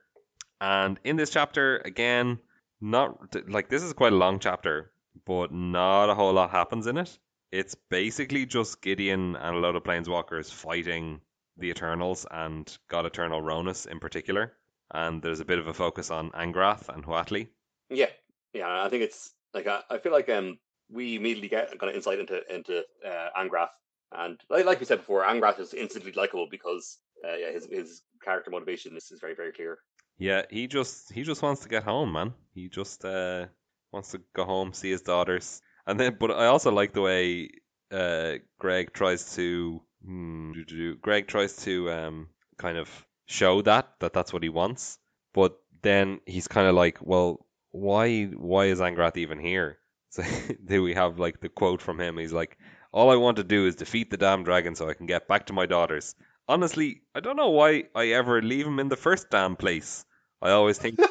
And in this chapter, again, not like this is quite a long chapter, but not a whole lot happens in it. It's basically just Gideon and a load of planeswalkers fighting the Eternals and God Eternal Ronus in particular. And there's a bit of a focus on Angrath and Huatli. Yeah, yeah. I think it's like I, I feel like um we immediately get kind of insight into into uh, Angrath, and like, like we said before, Angrath is instantly likable because uh, yeah, his his character motivation is, is very very clear. Yeah, he just he just wants to get home, man. He just uh, wants to go home, see his daughters, and then. But I also like the way uh, Greg tries to hmm, do- do- do- Greg tries to um, kind of show that that that's what he wants, but then he's kind of like, well, why why is Angrath even here? So then we have like the quote from him. He's like, all I want to do is defeat the damn dragon so I can get back to my daughters. Honestly, I don't know why I ever leave him in the first damn place. I always think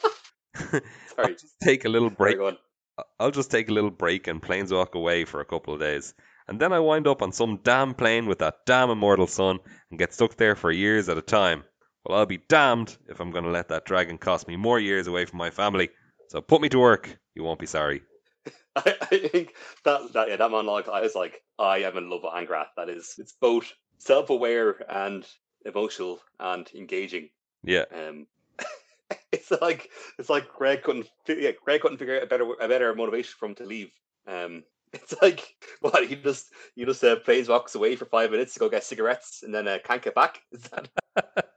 I'll Sorry, just take a little sorry, break. go on. I'll just take a little break and planeswalk away for a couple of days. And then I wind up on some damn plane with that damn immortal sun and get stuck there for years at a time. Well, I'll be damned if I'm going to let that dragon cost me more years away from my family. So put me to work. You won't be sorry. I, I think that that yeah that monologue I was like I am in love with Angrath. That is it's both self aware and emotional and engaging. Yeah. Um, it's like it's like Greg couldn't fi- yeah, Greg couldn't figure out a better a better motivation for him to leave. Um, It's like what he just he just uh, plays walks away for five minutes to go get cigarettes and then uh, can't get back. Is that?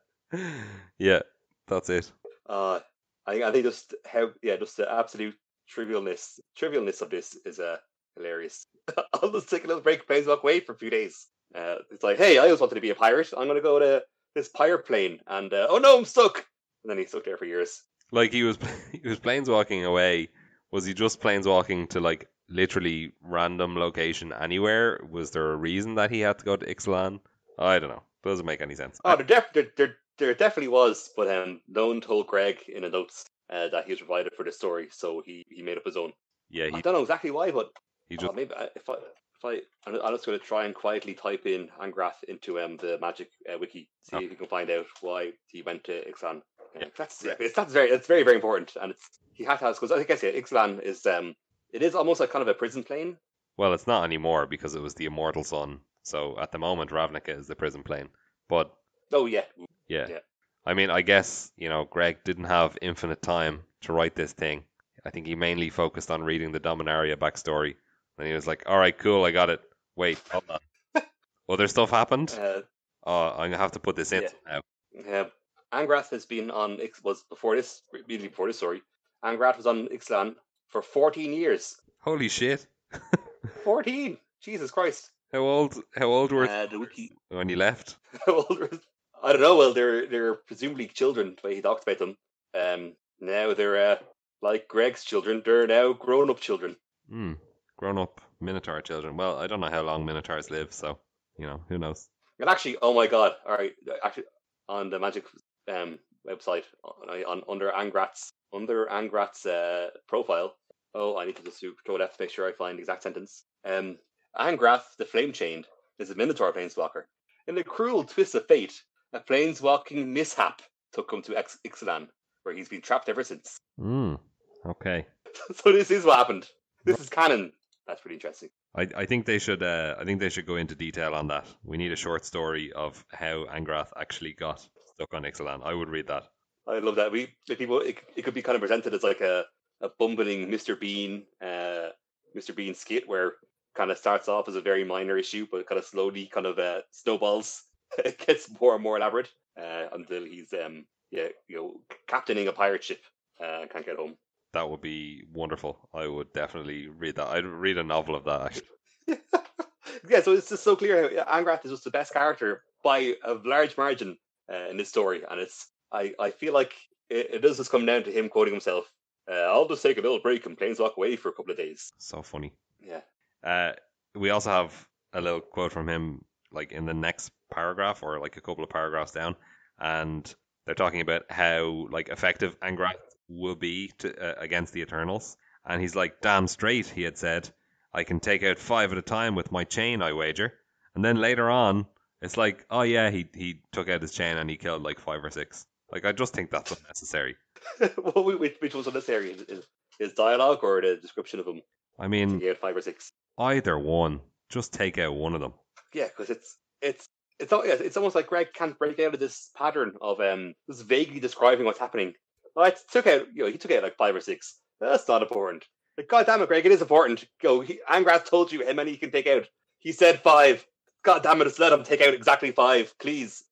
Yeah, that's it. Uh, I I think just how yeah just the absolute trivialness trivialness of this is uh hilarious. I'll just take a little break, planes walk away for a few days. Uh, it's like, hey, I always wanted to be a pirate. I'm gonna go to this pirate plane, and uh, oh no, I'm stuck. And then he's stuck there for years. Like he was he was planeswalking away. Was he just planeswalking to like literally random location anywhere? Was there a reason that he had to go to Ixalan? I don't know. Doesn't make any sense. Oh, there, def- there, there, there definitely was, but um, no one told Greg in a notes uh, that he was provided for the story, so he, he made up his own. Yeah, I he don't know exactly why, but he oh, just maybe I, if I if I I'm I'm just going to try and quietly type in Angrath into um the Magic uh, wiki, see Oh. if you can find out why he went to Ixalan. Uh, Yeah. That's yeah, it's that's very it's very very important, and it's he had to have because I guess yeah, Ixalan is um it is almost like kind of a prison plane. well, it's not anymore because it was the Immortal Sun. So at the moment, Ravnica is the prison plane. But Oh yeah, yeah, Yeah. I mean, I guess you know Greg didn't have infinite time to write this thing. I think he mainly focused on reading the Dominaria backstory, and he was like, "All right, cool, I got it. Wait, hold on. Other stuff happened. uh, Oh, I'm gonna have to put this in Yeah. now." Yeah, Angrath has been on Ix was before this immediately before this story. Angrath was on Ixalan for fourteen years. Holy shit! Fourteen, Jesus Christ! How old? How old were Uh, the wiki. when you left? How old was- I don't know. Well, they're they're presumably children the way he talks about them. Um, now they're uh, like Greg's children. They're now grown up children. Hmm. Grown up Minotaur children. Well, I don't know how long Minotaurs live, so you know who knows. And actually, oh my god! All right, actually, on the Magic um website, on, on under Angrath's under Angrath's uh, profile. Oh, I need to just do control F to make sure I find the exact sentence. Um, Angrath, the Flame Chained, is a Minotaur planeswalker. In a cruel twist of fate, a planeswalking mishap took him to Ix- Ixalan, where he's been trapped ever since. Hmm. Okay. So this is what happened. This is canon. That's pretty interesting. I, I think they should uh, I think they should go into detail on that. We need a short story of how Angrath actually got stuck on Ixalan. I would read that. I love that. We the people it, it could be kind of presented as like a, a bumbling Mister Bean, uh, Mister Bean skit where kind of starts off as a very minor issue, but kind of slowly kind of uh, snowballs. It gets more and more elaborate uh, until he's um yeah you know captaining a pirate ship uh, and can't get home. That would be wonderful. I would definitely read that. I'd read a novel of that actually. Yeah, so it's just so clear. How Angrath is just the best character by a large margin uh, in this story, and it's I, I feel like it, it does just come down to him quoting himself. Uh, I'll just take a little break and planeswalk away for a couple of days. So funny. Yeah. Uh, we also have a little quote from him, like in the next paragraph or like a couple of paragraphs down, and they're talking about how like effective Angrath will be to, uh, against the Eternals, and he's like, "Damn straight," he had said, "I can take out five at a time with my chain, I wager." And then later on, it's like, "Oh yeah, he he took out his chain and he killed like five or six." Like I just think that's unnecessary. Well, which, which was unnecessary? His, his dialogue or the description of him? I mean, He had five or six. either one, just take out one of them. Yeah, because it's it's it's al- yeah, it's almost like Greg can't break out of this pattern of um just vaguely describing what's happening. Oh, I took out you know he took out like five or six. That's not important. Like, God damn it, Greg, it is important. Go, he, Angrath told you how many he can take out. He said five. God damn it, just let him take out exactly five, please.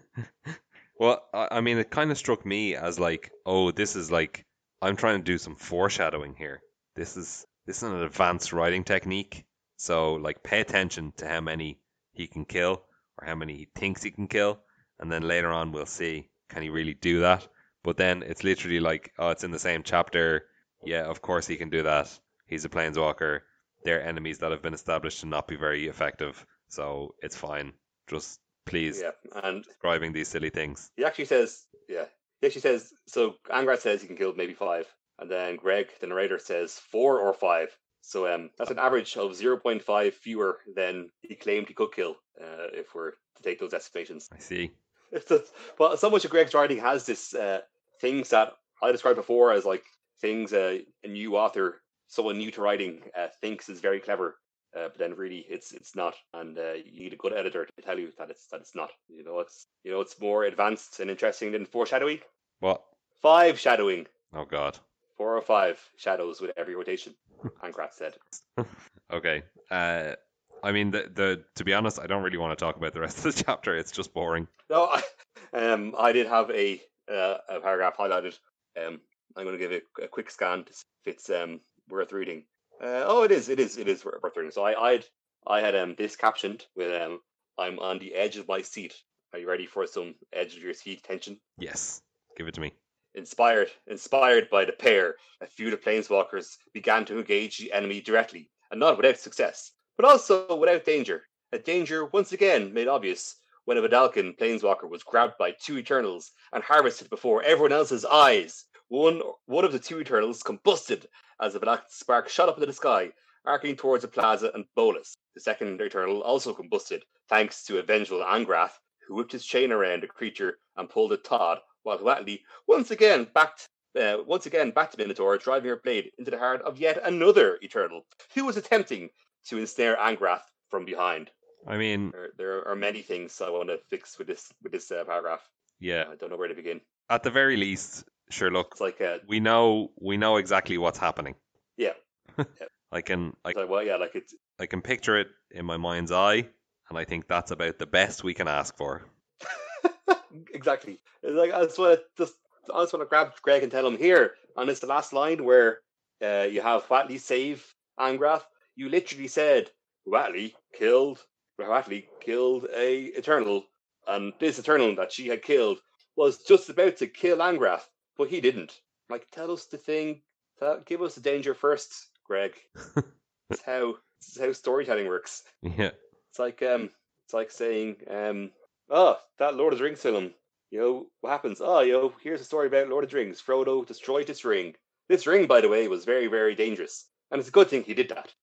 Well, I I mean, it kind of struck me as like, oh, this is like I'm trying to do some foreshadowing here. This is this is an advanced writing technique. So like, pay attention to how many he can kill or how many he thinks he can kill, and then later on we'll see can he really do that. But then it's literally like, oh, it's in the same chapter. Yeah, of course he can do that. He's a planeswalker. They're enemies that have been established to not be very effective, so it's fine. Just please Yeah, and describing these silly things. he actually says, yeah, he actually says, so Angrath says he can kill maybe five, and then Greg, the narrator, says four or five. So um, that's an average of zero point five fewer than he claimed he could kill, uh, if we're to take those estimations. I see. It's just, but so much of Greg's writing has this uh, things that I described before as like things uh, a new author, someone new to writing, uh, thinks is very clever, uh, but then really it's it's not, and uh, you need a good editor to tell you that it's that it's not. You know, it's you know it's more advanced and interesting than foreshadowing. What? Five shadowing, Oh God. four or five shadows with every rotation. Angrath said. Okay. Uh, I mean, the the to be honest, I don't really want to talk about the rest of the chapter. It's just boring. No, I, um, I did have a uh, a paragraph highlighted. Um, I'm going to give it a quick scan to see if it's um worth reading. Uh, oh, it is. It is. It is worth reading. So I I'd, I had um this captioned with um I'm on the edge of my seat. Are you ready for some edge of your seat tension? Yes, give it to me. Inspired, inspired by the pair, a few of the planeswalkers began to engage the enemy directly, and not without success, but also without danger. A danger once again made obvious when a Vidalcan planeswalker was grabbed by two Eternals and harvested before everyone else's eyes. One, one of the two Eternals combusted as a black spark shot up into the sky, arcing towards the plaza and Bolas. The second Eternal also combusted, thanks to a vengeful Angrath, who whipped his chain around the creature and pulled it taut, while Huatli once again backed uh, once again backed the Minotaur, driving her blade into the heart of yet another Eternal, who was attempting to ensnare Angrath from behind. I mean, There, there are many things I want to fix with this with this uh, paragraph. yeah. I don't know where to begin. At the very least, sure. Look, It's like uh, we know we know exactly what's happening. yeah, I can I, it's like well, yeah, like it's I can picture it in my mind's eye, and I think that's about the best we can ask for. exactly. It's like I just want to just I just want to grab Greg and tell him here on this last line where uh, you have Watley save Angrath. You literally said Watley killed Watley killed a Eternal, and this Eternal that she had killed was just about to kill Angrath, but he didn't. Like, tell us the thing. Tell, give us the danger first, Greg. It's how this is how storytelling works. Yeah. It's like um, it's like saying um, oh, that Lord of the Rings film. You know what happens? Oh, you know, here's a story about Lord of the Rings. Frodo destroyed this ring. This ring, by the way, was very, very dangerous, and it's a good thing he did that.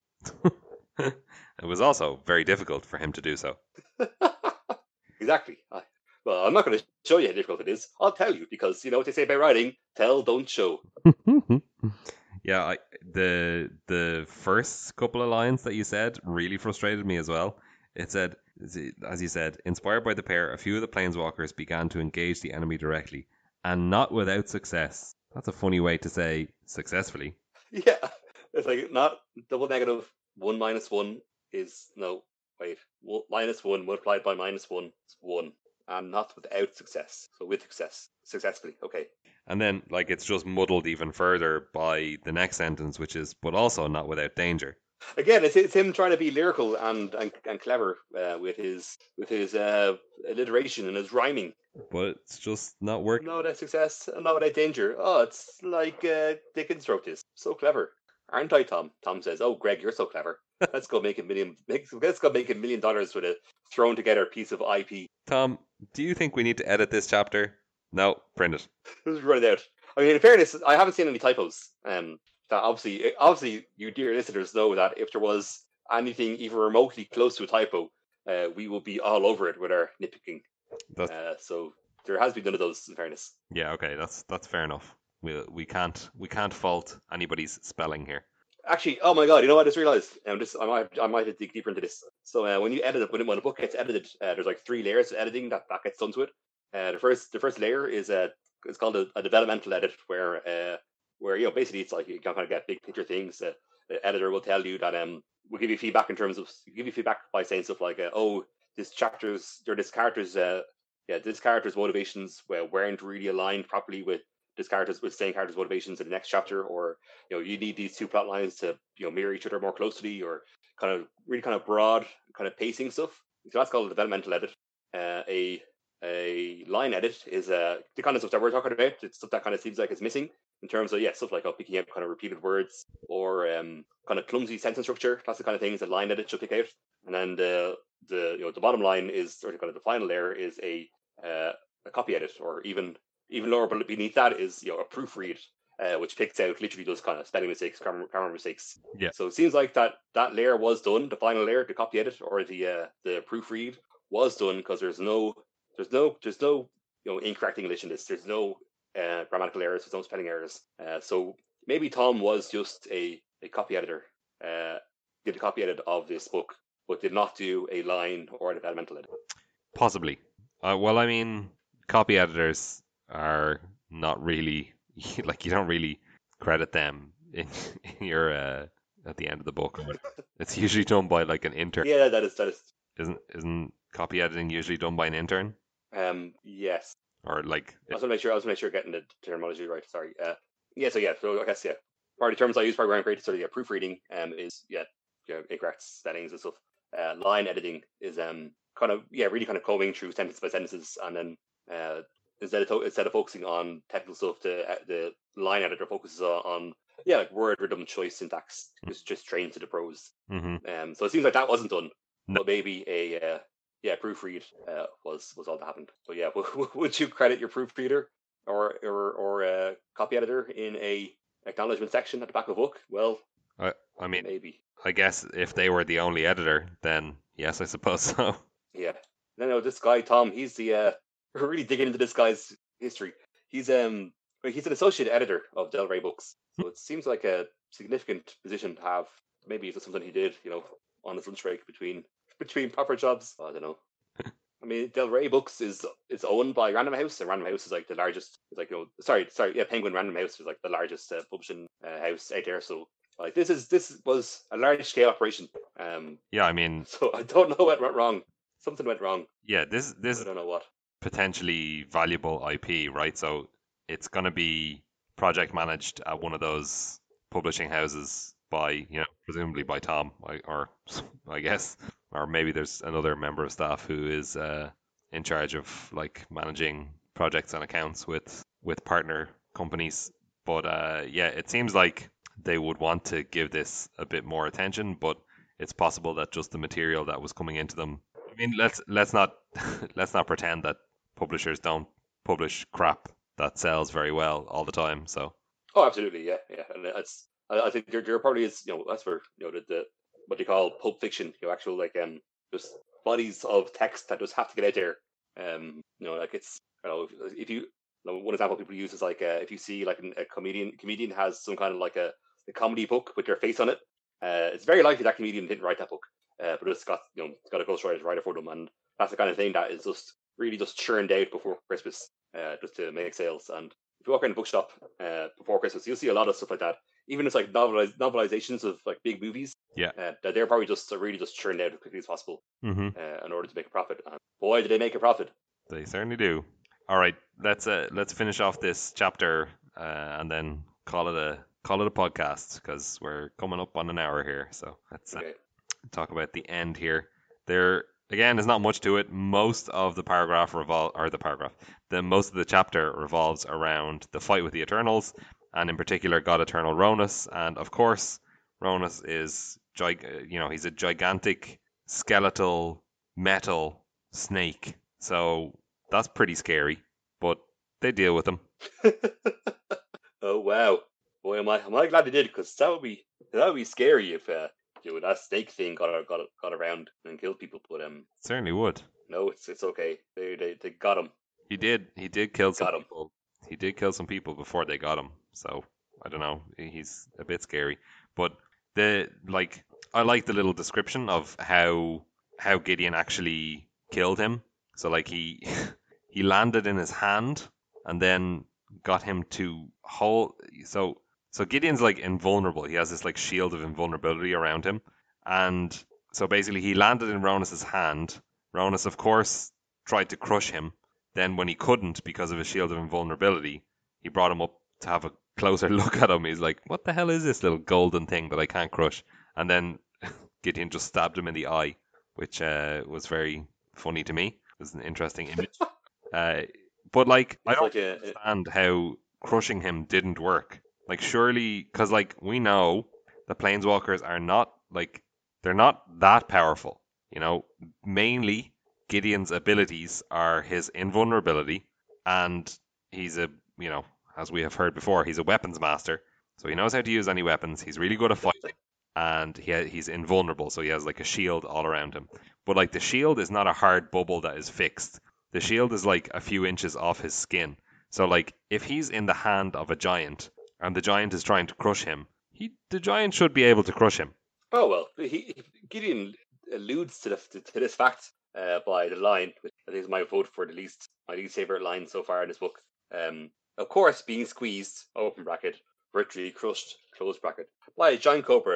It was also very difficult for him to do so. Exactly. I, well, I'm not going to show you how difficult it is. I'll tell you because you know what they say about writing: tell, don't show. Yeah, I, the the first couple of lines that you said really frustrated me as well. It said, as you said, inspired by the pair, a few of the planeswalkers began to engage the enemy directly, and not without success. That's a funny way to say successfully. Yeah, it's like not double negative one minus one is no wait one, minus one multiplied by minus one is one, and not without success. So with success, successfully. Okay. And then, like, it's just muddled even further by the next sentence, which is, but also not without danger. Again, it's, it's him trying to be lyrical and and, and clever uh, with his with his uh, alliteration and his rhyming. But it's just not working. Not without success, and not without danger. Oh, it's like uh, Dickens wrote this. So clever, aren't I, Tom? Tom says, "Oh, Greg, you're so clever. Let's go make a million. Make, let's go make a million dollars with a thrown together piece of I P." Tom, do you think we need to edit this chapter? No, print it. Just run it out. I mean, in fairness, I haven't seen any typos. Um, that obviously, obviously, you dear listeners know that if there was anything even remotely close to a typo, uh, we will be all over it with our nitpicking. Uh, so there has been none of those, in fairness. Yeah, okay, that's that's fair enough. We we can't we can't fault anybody's spelling here. Actually, oh my god, you know what I just realized? Um, this, I might I might have to dig deeper into this. So uh, when you edit it, when, when a book gets edited, uh, there's like three layers of editing that, that gets done to it. Uh, the first the first layer is a it's called a, a developmental edit, where uh, where you know basically it's like you can kind of get big picture things. Uh, the editor will tell you that um will give you feedback in terms of give you feedback by saying stuff like uh, oh this chapter's or this character's uh yeah this character's motivations well, weren't really aligned properly with this character's with same character's motivations in the next chapter, or you know you need these two plot lines to you know mirror each other more closely, or kind of really kind of broad kind of pacing stuff. So that's called a developmental edit. Uh, a a line edit is uh, the kind of stuff that we're talking about. It's stuff that kind of seems like it's missing in terms of yeah stuff like oh, picking up kind of repeated words or um, kind of clumsy sentence structure. That's the kind of things that line edit should pick out. And then the the you know the bottom line is or kind of the final layer is a uh, a copy edit, or even even lower beneath that is you know a proofread, uh, which picks out literally those kind of spelling mistakes, grammar, grammar mistakes. Yeah. So it seems like that that layer was done. The final layer, the copy edit or the uh, the proofread was done because there's no there's no there's no you know incorrect English in this. There's no uh, grammatical errors. There's no spelling errors. Uh, so maybe Tom was just a a copy editor. Uh, did a copy edit of this book, but did not do a line or a developmental edit. Possibly. Uh, well, I mean, copy editors are not really like you don't really credit them in, in your uh, at the end of the book. It's usually done by like an intern. Yeah, that is that is. Isn't isn't copy editing usually done by an intern Um, yes. or like? I was gonna make sure I was gonna make sure getting the terminology right. Sorry. Uh, yeah. So yeah. So I guess yeah. Part of the terms I use for program creating, sort of yeah, proofreading um is yeah, you know, incorrect spellings and stuff. Uh, line editing is um kind of yeah, really kind of combing through sentence by sentences, and then uh instead of to- instead of focusing on technical stuff, the uh, the line editor focuses on, on yeah, like word rhythm, choice, syntax, just just trained to the prose. Mm-hmm. Um, so it seems like that wasn't done, No. but maybe a uh, yeah, proofread uh, was was all that happened. But yeah, would you credit your proofreader or or or a copy editor in a acknowledgement section at the back of a book? Well, I I mean, maybe. I guess if they were the only editor, then yes, I suppose so. Yeah. No, no, this guy Tom, he's the uh, we're really digging into this guy's history. He's um well, he's an associate editor of Del Rey Books, so it seems like a significant position to have. Maybe it's something he did, you know, on his lunch break between between proper jobs. I don't know. I mean, Del Rey Books is is owned by Random House, and Random House is like the largest. It's like you know, sorry, sorry, yeah, Penguin Random House is like the largest uh, publishing uh, house out there. So like this is this was a large scale operation. Um, Yeah, I mean, so I don't know what went wrong. Something went wrong. yeah, this I this don't know what. potentially valuable I P, right? So it's going to be project managed at one of those publishing houses by, you know, presumably by Tom, or I guess, or maybe there's another member of staff who is uh, in charge of like managing projects and accounts with with partner companies. But uh, yeah, it seems like they would want to give this a bit more attention, but it's possible that just the material that was coming into them. I mean, let's let's not let's not pretend that publishers don't publish crap that sells very well all the time. So Oh, absolutely, yeah, yeah, and that's. I, I think there, there probably is, you know, that's where you know the, the what they call pulp fiction, you know, actual like um just bodies of text that just have to get out there. Um, you know, like it's you know if, if you, you know, one example people use is like uh, if you see like an, a comedian comedian has some kind of like a, a comedy book with their face on it, uh, it's very likely that comedian didn't write that book, uh, but it's got you know it's got a ghostwriter writer for them, and that's the kind of thing that is just really just churned out before Christmas, uh, just to make sales. And if you walk around the bookshop uh, before Christmas, you'll see a lot of stuff like that. Even it's like noveliz- novelizations of like big movies. yeah, Uh, that they're probably just uh, really just churned out as quickly as possible hmm uh, in order to make a profit. And boy, did they make a profit! they certainly do. All right, let's uh, let's finish off this chapter uh, and then call it a call it a podcast because we're coming up on an hour here. So let's uh, Okay. talk about the end here. There again, there's not much to it. Most of the paragraph revol or the paragraph, the most of the chapter revolves around the fight with the Eternals, and in particular, God Eternal Ronus, and of course, Ronus is gig- you know he's a gigantic skeletal metal snake, so that's pretty scary. But they deal with him. Oh wow, boy, am I am I glad they did, because that would be that would be scary if uh, you know, that snake thing got got got around and killed people. But um, Certainly would. no, it's it's okay. They they, they got him. He did. He did kill some Got him. people. He did kill some people before they got him. So I don't know. He's a bit scary. But the like, I like the little description of how how Gideon actually killed him. So like he he landed in his hand and then got him to hold. So so Gideon's like invulnerable. He has this like shield of invulnerability around him, and so basically he landed in Ronus's hand. Ronus, of course, tried to crush him. Then, when he couldn't because of his shield of invulnerability, he brought him up to have a closer look at him. He's like, "What the hell is this little golden thing that I can't crush?" And then Gideon just stabbed him in the eye, which uh, was very funny to me. It was an interesting image. Uh, but like, I It's don't like a, a understand how crushing him didn't work. Like, surely, because like we know the planeswalkers are not like they're not that powerful. You know, mainly Gideon's abilities are his invulnerability, and he's a you know, as we have heard before, he's a weapons master, so he knows how to use any weapons. He's really good at fighting, and he ha- he's invulnerable, so he has like a shield all around him. But like the shield is not a hard bubble that is fixed. The shield is like a few inches off his skin. So like if he's in the hand of a giant and the giant is trying to crush him, he the giant should be able to crush him. oh well. He, he Gideon alludes to the to, to this fact uh, by the line, which I think is my vote for the least my least favorite line so far in this book. Um, of course, being squeezed open bracket, virtually crushed close bracket by a giant cobra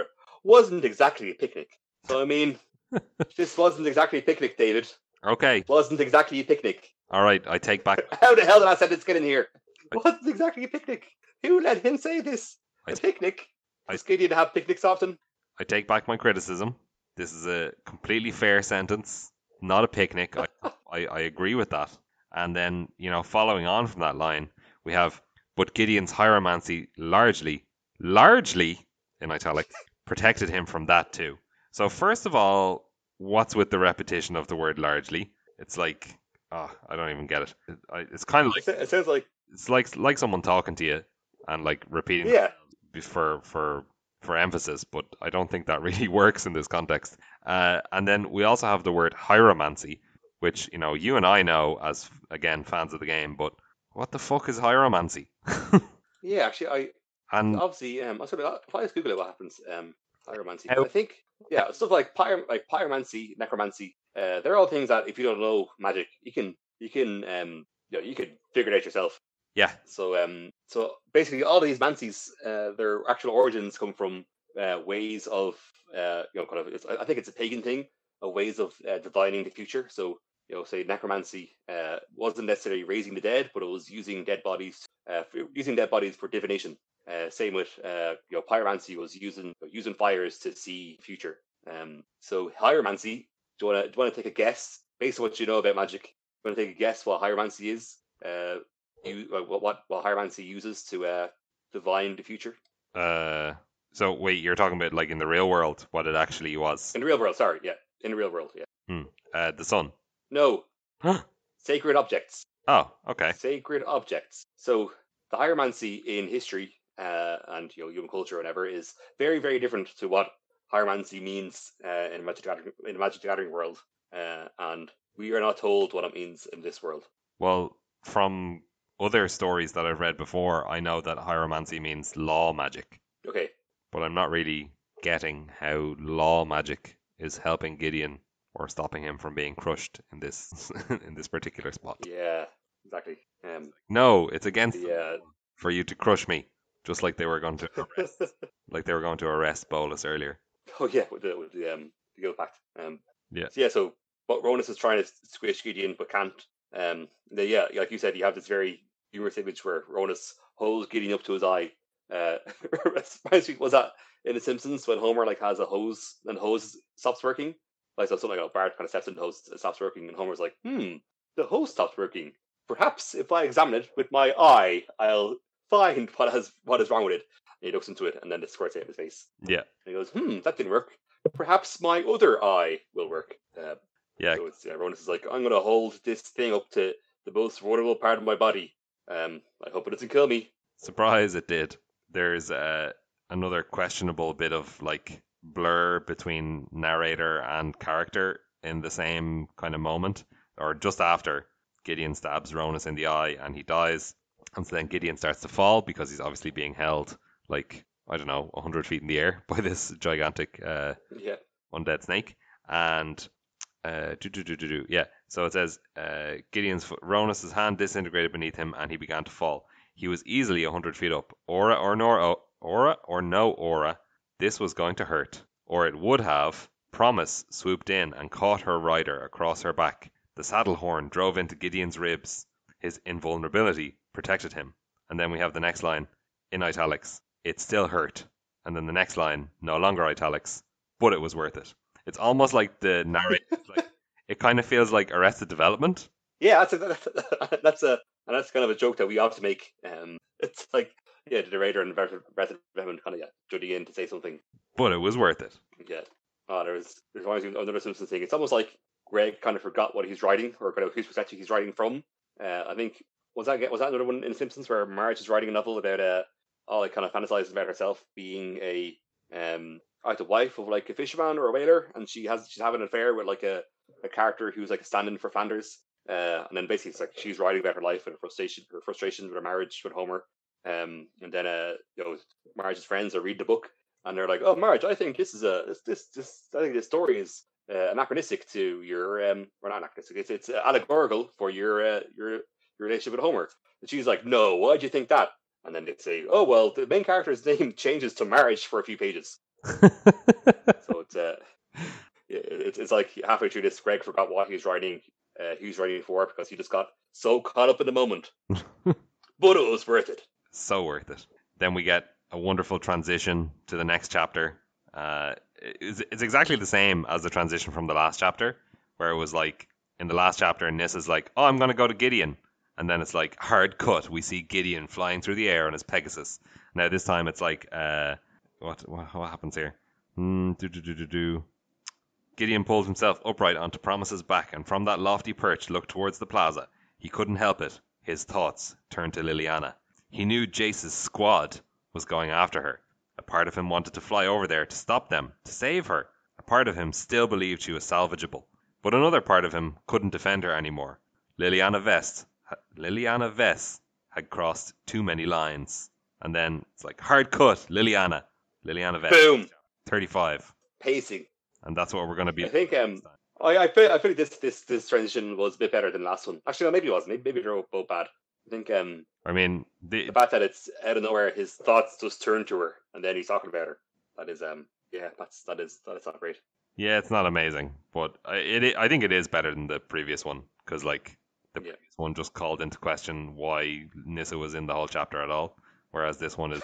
wasn't exactly a picnic. So I mean, this wasn't exactly a picnic, David. Okay. Wasn't exactly a picnic. All right. I take back. How the hell did I sentence get in here? Wasn't exactly a picnic. Who let him say this? I A t- picnic. I- Does Gideon have picnics often? I take back my criticism. This is a completely fair sentence. Not a picnic. I, I, I agree with that. And then, you know, following on from that line, we have, but Gideon's hieromancy largely, largely, in italic, protected him from that too. So first of all, what's with the repetition of the word largely? It's like, oh, I don't even get it. it I, it's kind of like, It sounds like, it's like like someone talking to you and like repeating yeah. for for for emphasis, but I don't think that really works in this context. Uh, and then we also have the word hieromancy, which, you know, you and I know as, again, fans of the game, but what the fuck is hieromancy? Yeah, actually, I And obviously um, I sort of if I just Google it, what happens? Um, pyromancy. How- I think yeah, stuff like pyro, like pyromancy, necromancy. Uh, they're all things that if you don't know magic, you can you can um you know you can figure it out yourself. yeah, So um so basically all these mancies, uh, their actual origins come from uh, ways of uh you know kind of it's, I think it's a pagan thing, of ways of uh, divining the future. So you know, say necromancy uh, wasn't necessarily raising the dead, but it was using dead bodies, uh, for, using dead bodies for divination. Uh, same with uh, you know, pyromancy was using using fires to see future. Um, so hieromancy. Do you want to do you want to take a guess based on what you know about magic? Do you want to take a guess what hieromancy is? Uh, you what what what hieromancy uses to uh, divine the future uh, so wait, you're talking about like in the real world, what it actually was? in the real world? Sorry, yeah, in the real world, yeah. Hmm. Uh, the sun. No, Huh? sacred objects. Oh, okay. Sacred objects. So the hieromancy in history uh, and you know human culture, or whatever, is very, very different to what hieromancy means uh, in Magic Gathering, in the Magic the Gathering world, uh, and we are not told what it means in this world. Well, from other stories that I've read before, I know that hieromancy means law magic, Okay, but I'm not really getting how law magic is helping Gideon or stopping him from being crushed in this in this particular spot. yeah, exactly. Um, No, it's against the the law for you to crush me, just like they were going to arrest, uh, like they were going to arrest Bolus earlier. oh yeah, with the with the um the Guild Pact. Um, Yeah. so yeah, so what Ronus is trying to squish Gideon but can't. Um, the, yeah, like you said, you have this very humorous image where Ronus holds Gideon up to his eye. Uh, was that in The Simpsons when Homer like has a hose and the hose stops working? Like so, something like Bart kind of steps into the hose, it stops working, and Homer's like, "Hmm, the hose stops working. Perhaps if I examine it with my eye, I'll find what has what is wrong with it." And he looks into it, and then it squirts out of his face. Yeah. And he goes, "Hmm, that didn't work. Perhaps my other eye will work." Uh, Yeah. so it's, yeah, Ronus is like, "I'm going to hold this thing up to the most vulnerable part of my body. Um, I hope it doesn't kill me." Surprise, it did. There's uh, another questionable bit of like blur between narrator and character in the same kind of moment, or just after Gideon stabs Ronus in the eye and he dies, and so then Gideon starts to fall because he's obviously being held like, I don't know, one hundred feet in the air by this gigantic uh, Yeah. undead snake. And uh, do, do, do, do, do. Yeah, so it says uh, Gideon's foot, Ronus's hand disintegrated beneath him and he began to fall. He was easily one hundred feet up. Aura or no aura or no aura, this was going to hurt. Or it would have. Promise swooped in and caught her rider across her back. The saddle horn drove into Gideon's ribs. His invulnerability protected him. And then we have the next line in italics. It still hurt. And then the next line, no longer italics, but it was worth it. It's almost like the narrative. Like, it kind of feels like Arrested Development. Yeah, that's a, that's a and that's kind of a joke that we have to make. Um, it's like yeah, the narrator and the Resident Evil kind of yeah, judging in to say something. But it was worth it. Yeah. Oh, there's there's always another Simpsons thing. It's almost like Greg kind of forgot what he's writing, or kind of whose perspective he's writing from. Uh, I think was that was that another one in Simpsons where Marge is writing a novel about uh, all like kind of fantasizes about herself being a um like the wife of like a fisherman or a whaler, and she has she's having an affair with like a, a character who's like a stand-in for Flanders. Uh, and then basically it's like she's writing about her life and her frustration, her frustrations with her marriage with Homer. Um, and then uh, you know, Marge's friends will read the book and they're like, "Oh, Marge, I think this is a this this, this I think this story is uh, anachronistic to your um, or not anachronistic. It's it's allegorical for your uh, your your relationship with Homer." And she's like, "No, why'd you think that?" And then they say, "Oh, well, the main character's name changes to Marge for a few pages." So it's uh, it's it's like halfway through this, Greg forgot what he was writing. Uh, he was writing for because he just got so caught up in the moment. But it was worth it. So worth it. Then we get a wonderful transition to the next chapter. Uh, it's, it's exactly the same as the transition from the last chapter, where it was like in the last chapter, Nissa's like, "Oh, I'm going to go to Gideon," and then it's like hard cut. We see Gideon flying through the air on his Pegasus. Now this time it's like, uh, what what, what happens here? Mm, do, do, do, do, do. Gideon pulled himself upright onto Promise's back, and from that lofty perch looked towards the plaza. He couldn't help it. His thoughts turned to Liliana. He knew Jace's squad was going after her. A part of him wanted to fly over there to stop them, to save her. A part of him still believed she was salvageable. But another part of him couldn't defend her anymore. Liliana Vest, Liliana Vest had crossed too many lines. And then it's like, hard cut, Liliana. Liliana Vest. Boom. thirty-five. Pacing. And that's what we're going to be. I think um, I, I feel I feel like this this this transition was a bit better than the last one. Actually, no, maybe it wasn't. Maybe, maybe they're both bad. I think um, I mean, the, the fact that it's out of nowhere, his thoughts just turn to her, and then he's talking about her. That is um, yeah, that's that is that is not great. yeah, it's not amazing, but I, it I think it is better than the previous one because like the Yeah. previous one just called into question why Nissa was in the whole chapter at all, whereas this one is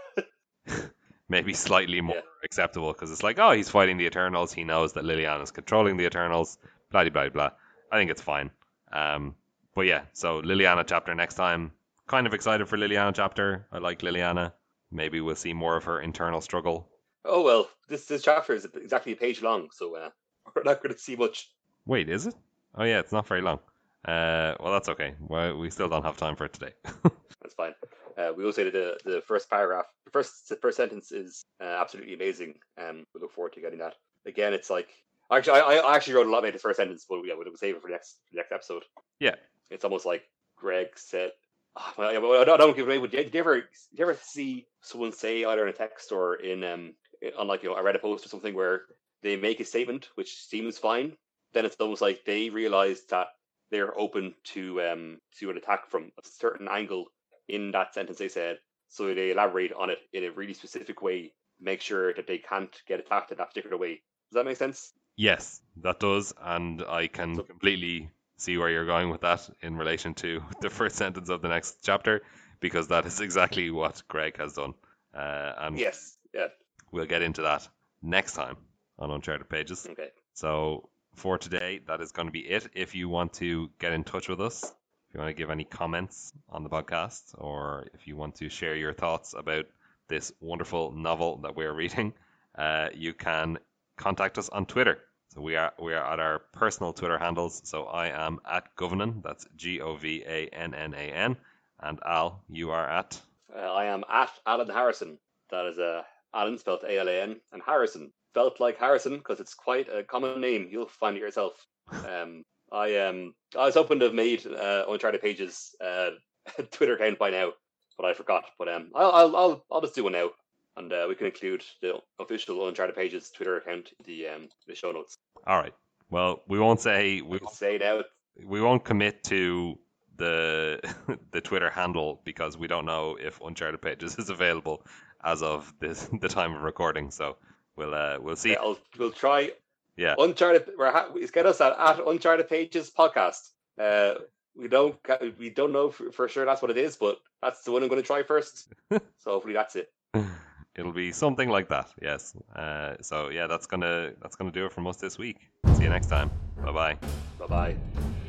maybe slightly more Yeah. acceptable because it's like, oh, he's fighting the Eternals. He knows that Liliana is controlling the Eternals. Blah blah blah blah. I think it's fine. Um, but yeah, so Liliana chapter next time. Kind of excited for Liliana chapter. I like Liliana. Maybe we'll see more of her internal struggle. Oh well, this this chapter is exactly a page long, so uh, we're not going to see much. Wait, is it? Oh yeah, it's not very long. Uh, well, that's okay. Well, we still don't have time for it today. That's fine. Uh, we will say that the the first paragraph, the first the first sentence is uh, absolutely amazing. Um, we look forward to getting that. Again, it's like actually I, I actually wrote a lot about this first sentence, but yeah, we'll save it for the next for the next episode. Yeah. It's almost like Greg said. Oh, well, yeah, well, I don't, I don't give it away. But did you ever did you ever see someone say either in a text or in um on like you know I read a post or something where they make a statement which seems fine, then it's almost like they realize that they're open to um to an attack from a certain angle in that sentence they said, so they elaborate on it in a really specific way, make sure that they can't get attacked in that particular way. Does that make sense? Yes, that does, and I can So- completely see where you're going with that in relation to the first sentence of the next chapter, because that is exactly what Greg has done. Uh, and Yes. Yeah. we'll get into that next time on Uncharted Pages. Okay. So for today, that is going to be it. If you want to get in touch with us, if you want to give any comments on the podcast, or if you want to share your thoughts about this wonderful novel that we're reading, uh, you can contact us on Twitter. So we are we are at our personal Twitter handles. So I am at Govanan, that's G O V A N N A N, and Al, you are at. Uh, I am at Alan Harrison. That is uh, Alan spelled A L A N, and Harrison spelled like Harrison because it's quite a common name. You'll find it yourself. Um, I um I was hoping to have made uh, Uncharted Pages uh, Twitter account by now, but I forgot. But um, I'll I'll I'll, I'll just do it now, and uh, we can include the official Uncharted Pages Twitter account in the um the show notes. All right. Well, we won't say we We can say now. we won't commit to the the Twitter handle because we don't know if Uncharted Pages is available as of this the time of recording. So we'll uh, we'll see. Yeah, I'll, we'll try Yeah. Uncharted. We're ha- get us at, at Uncharted Pages podcast. Uh, we don't ca- we don't know for, for sure that's what it is, but that's the one I'm going to try first. So hopefully that's it. It'll be something like that. Yes. Uh, so yeah, that's gonna that's gonna do it from us this week. See you next time. Bye bye. Bye bye.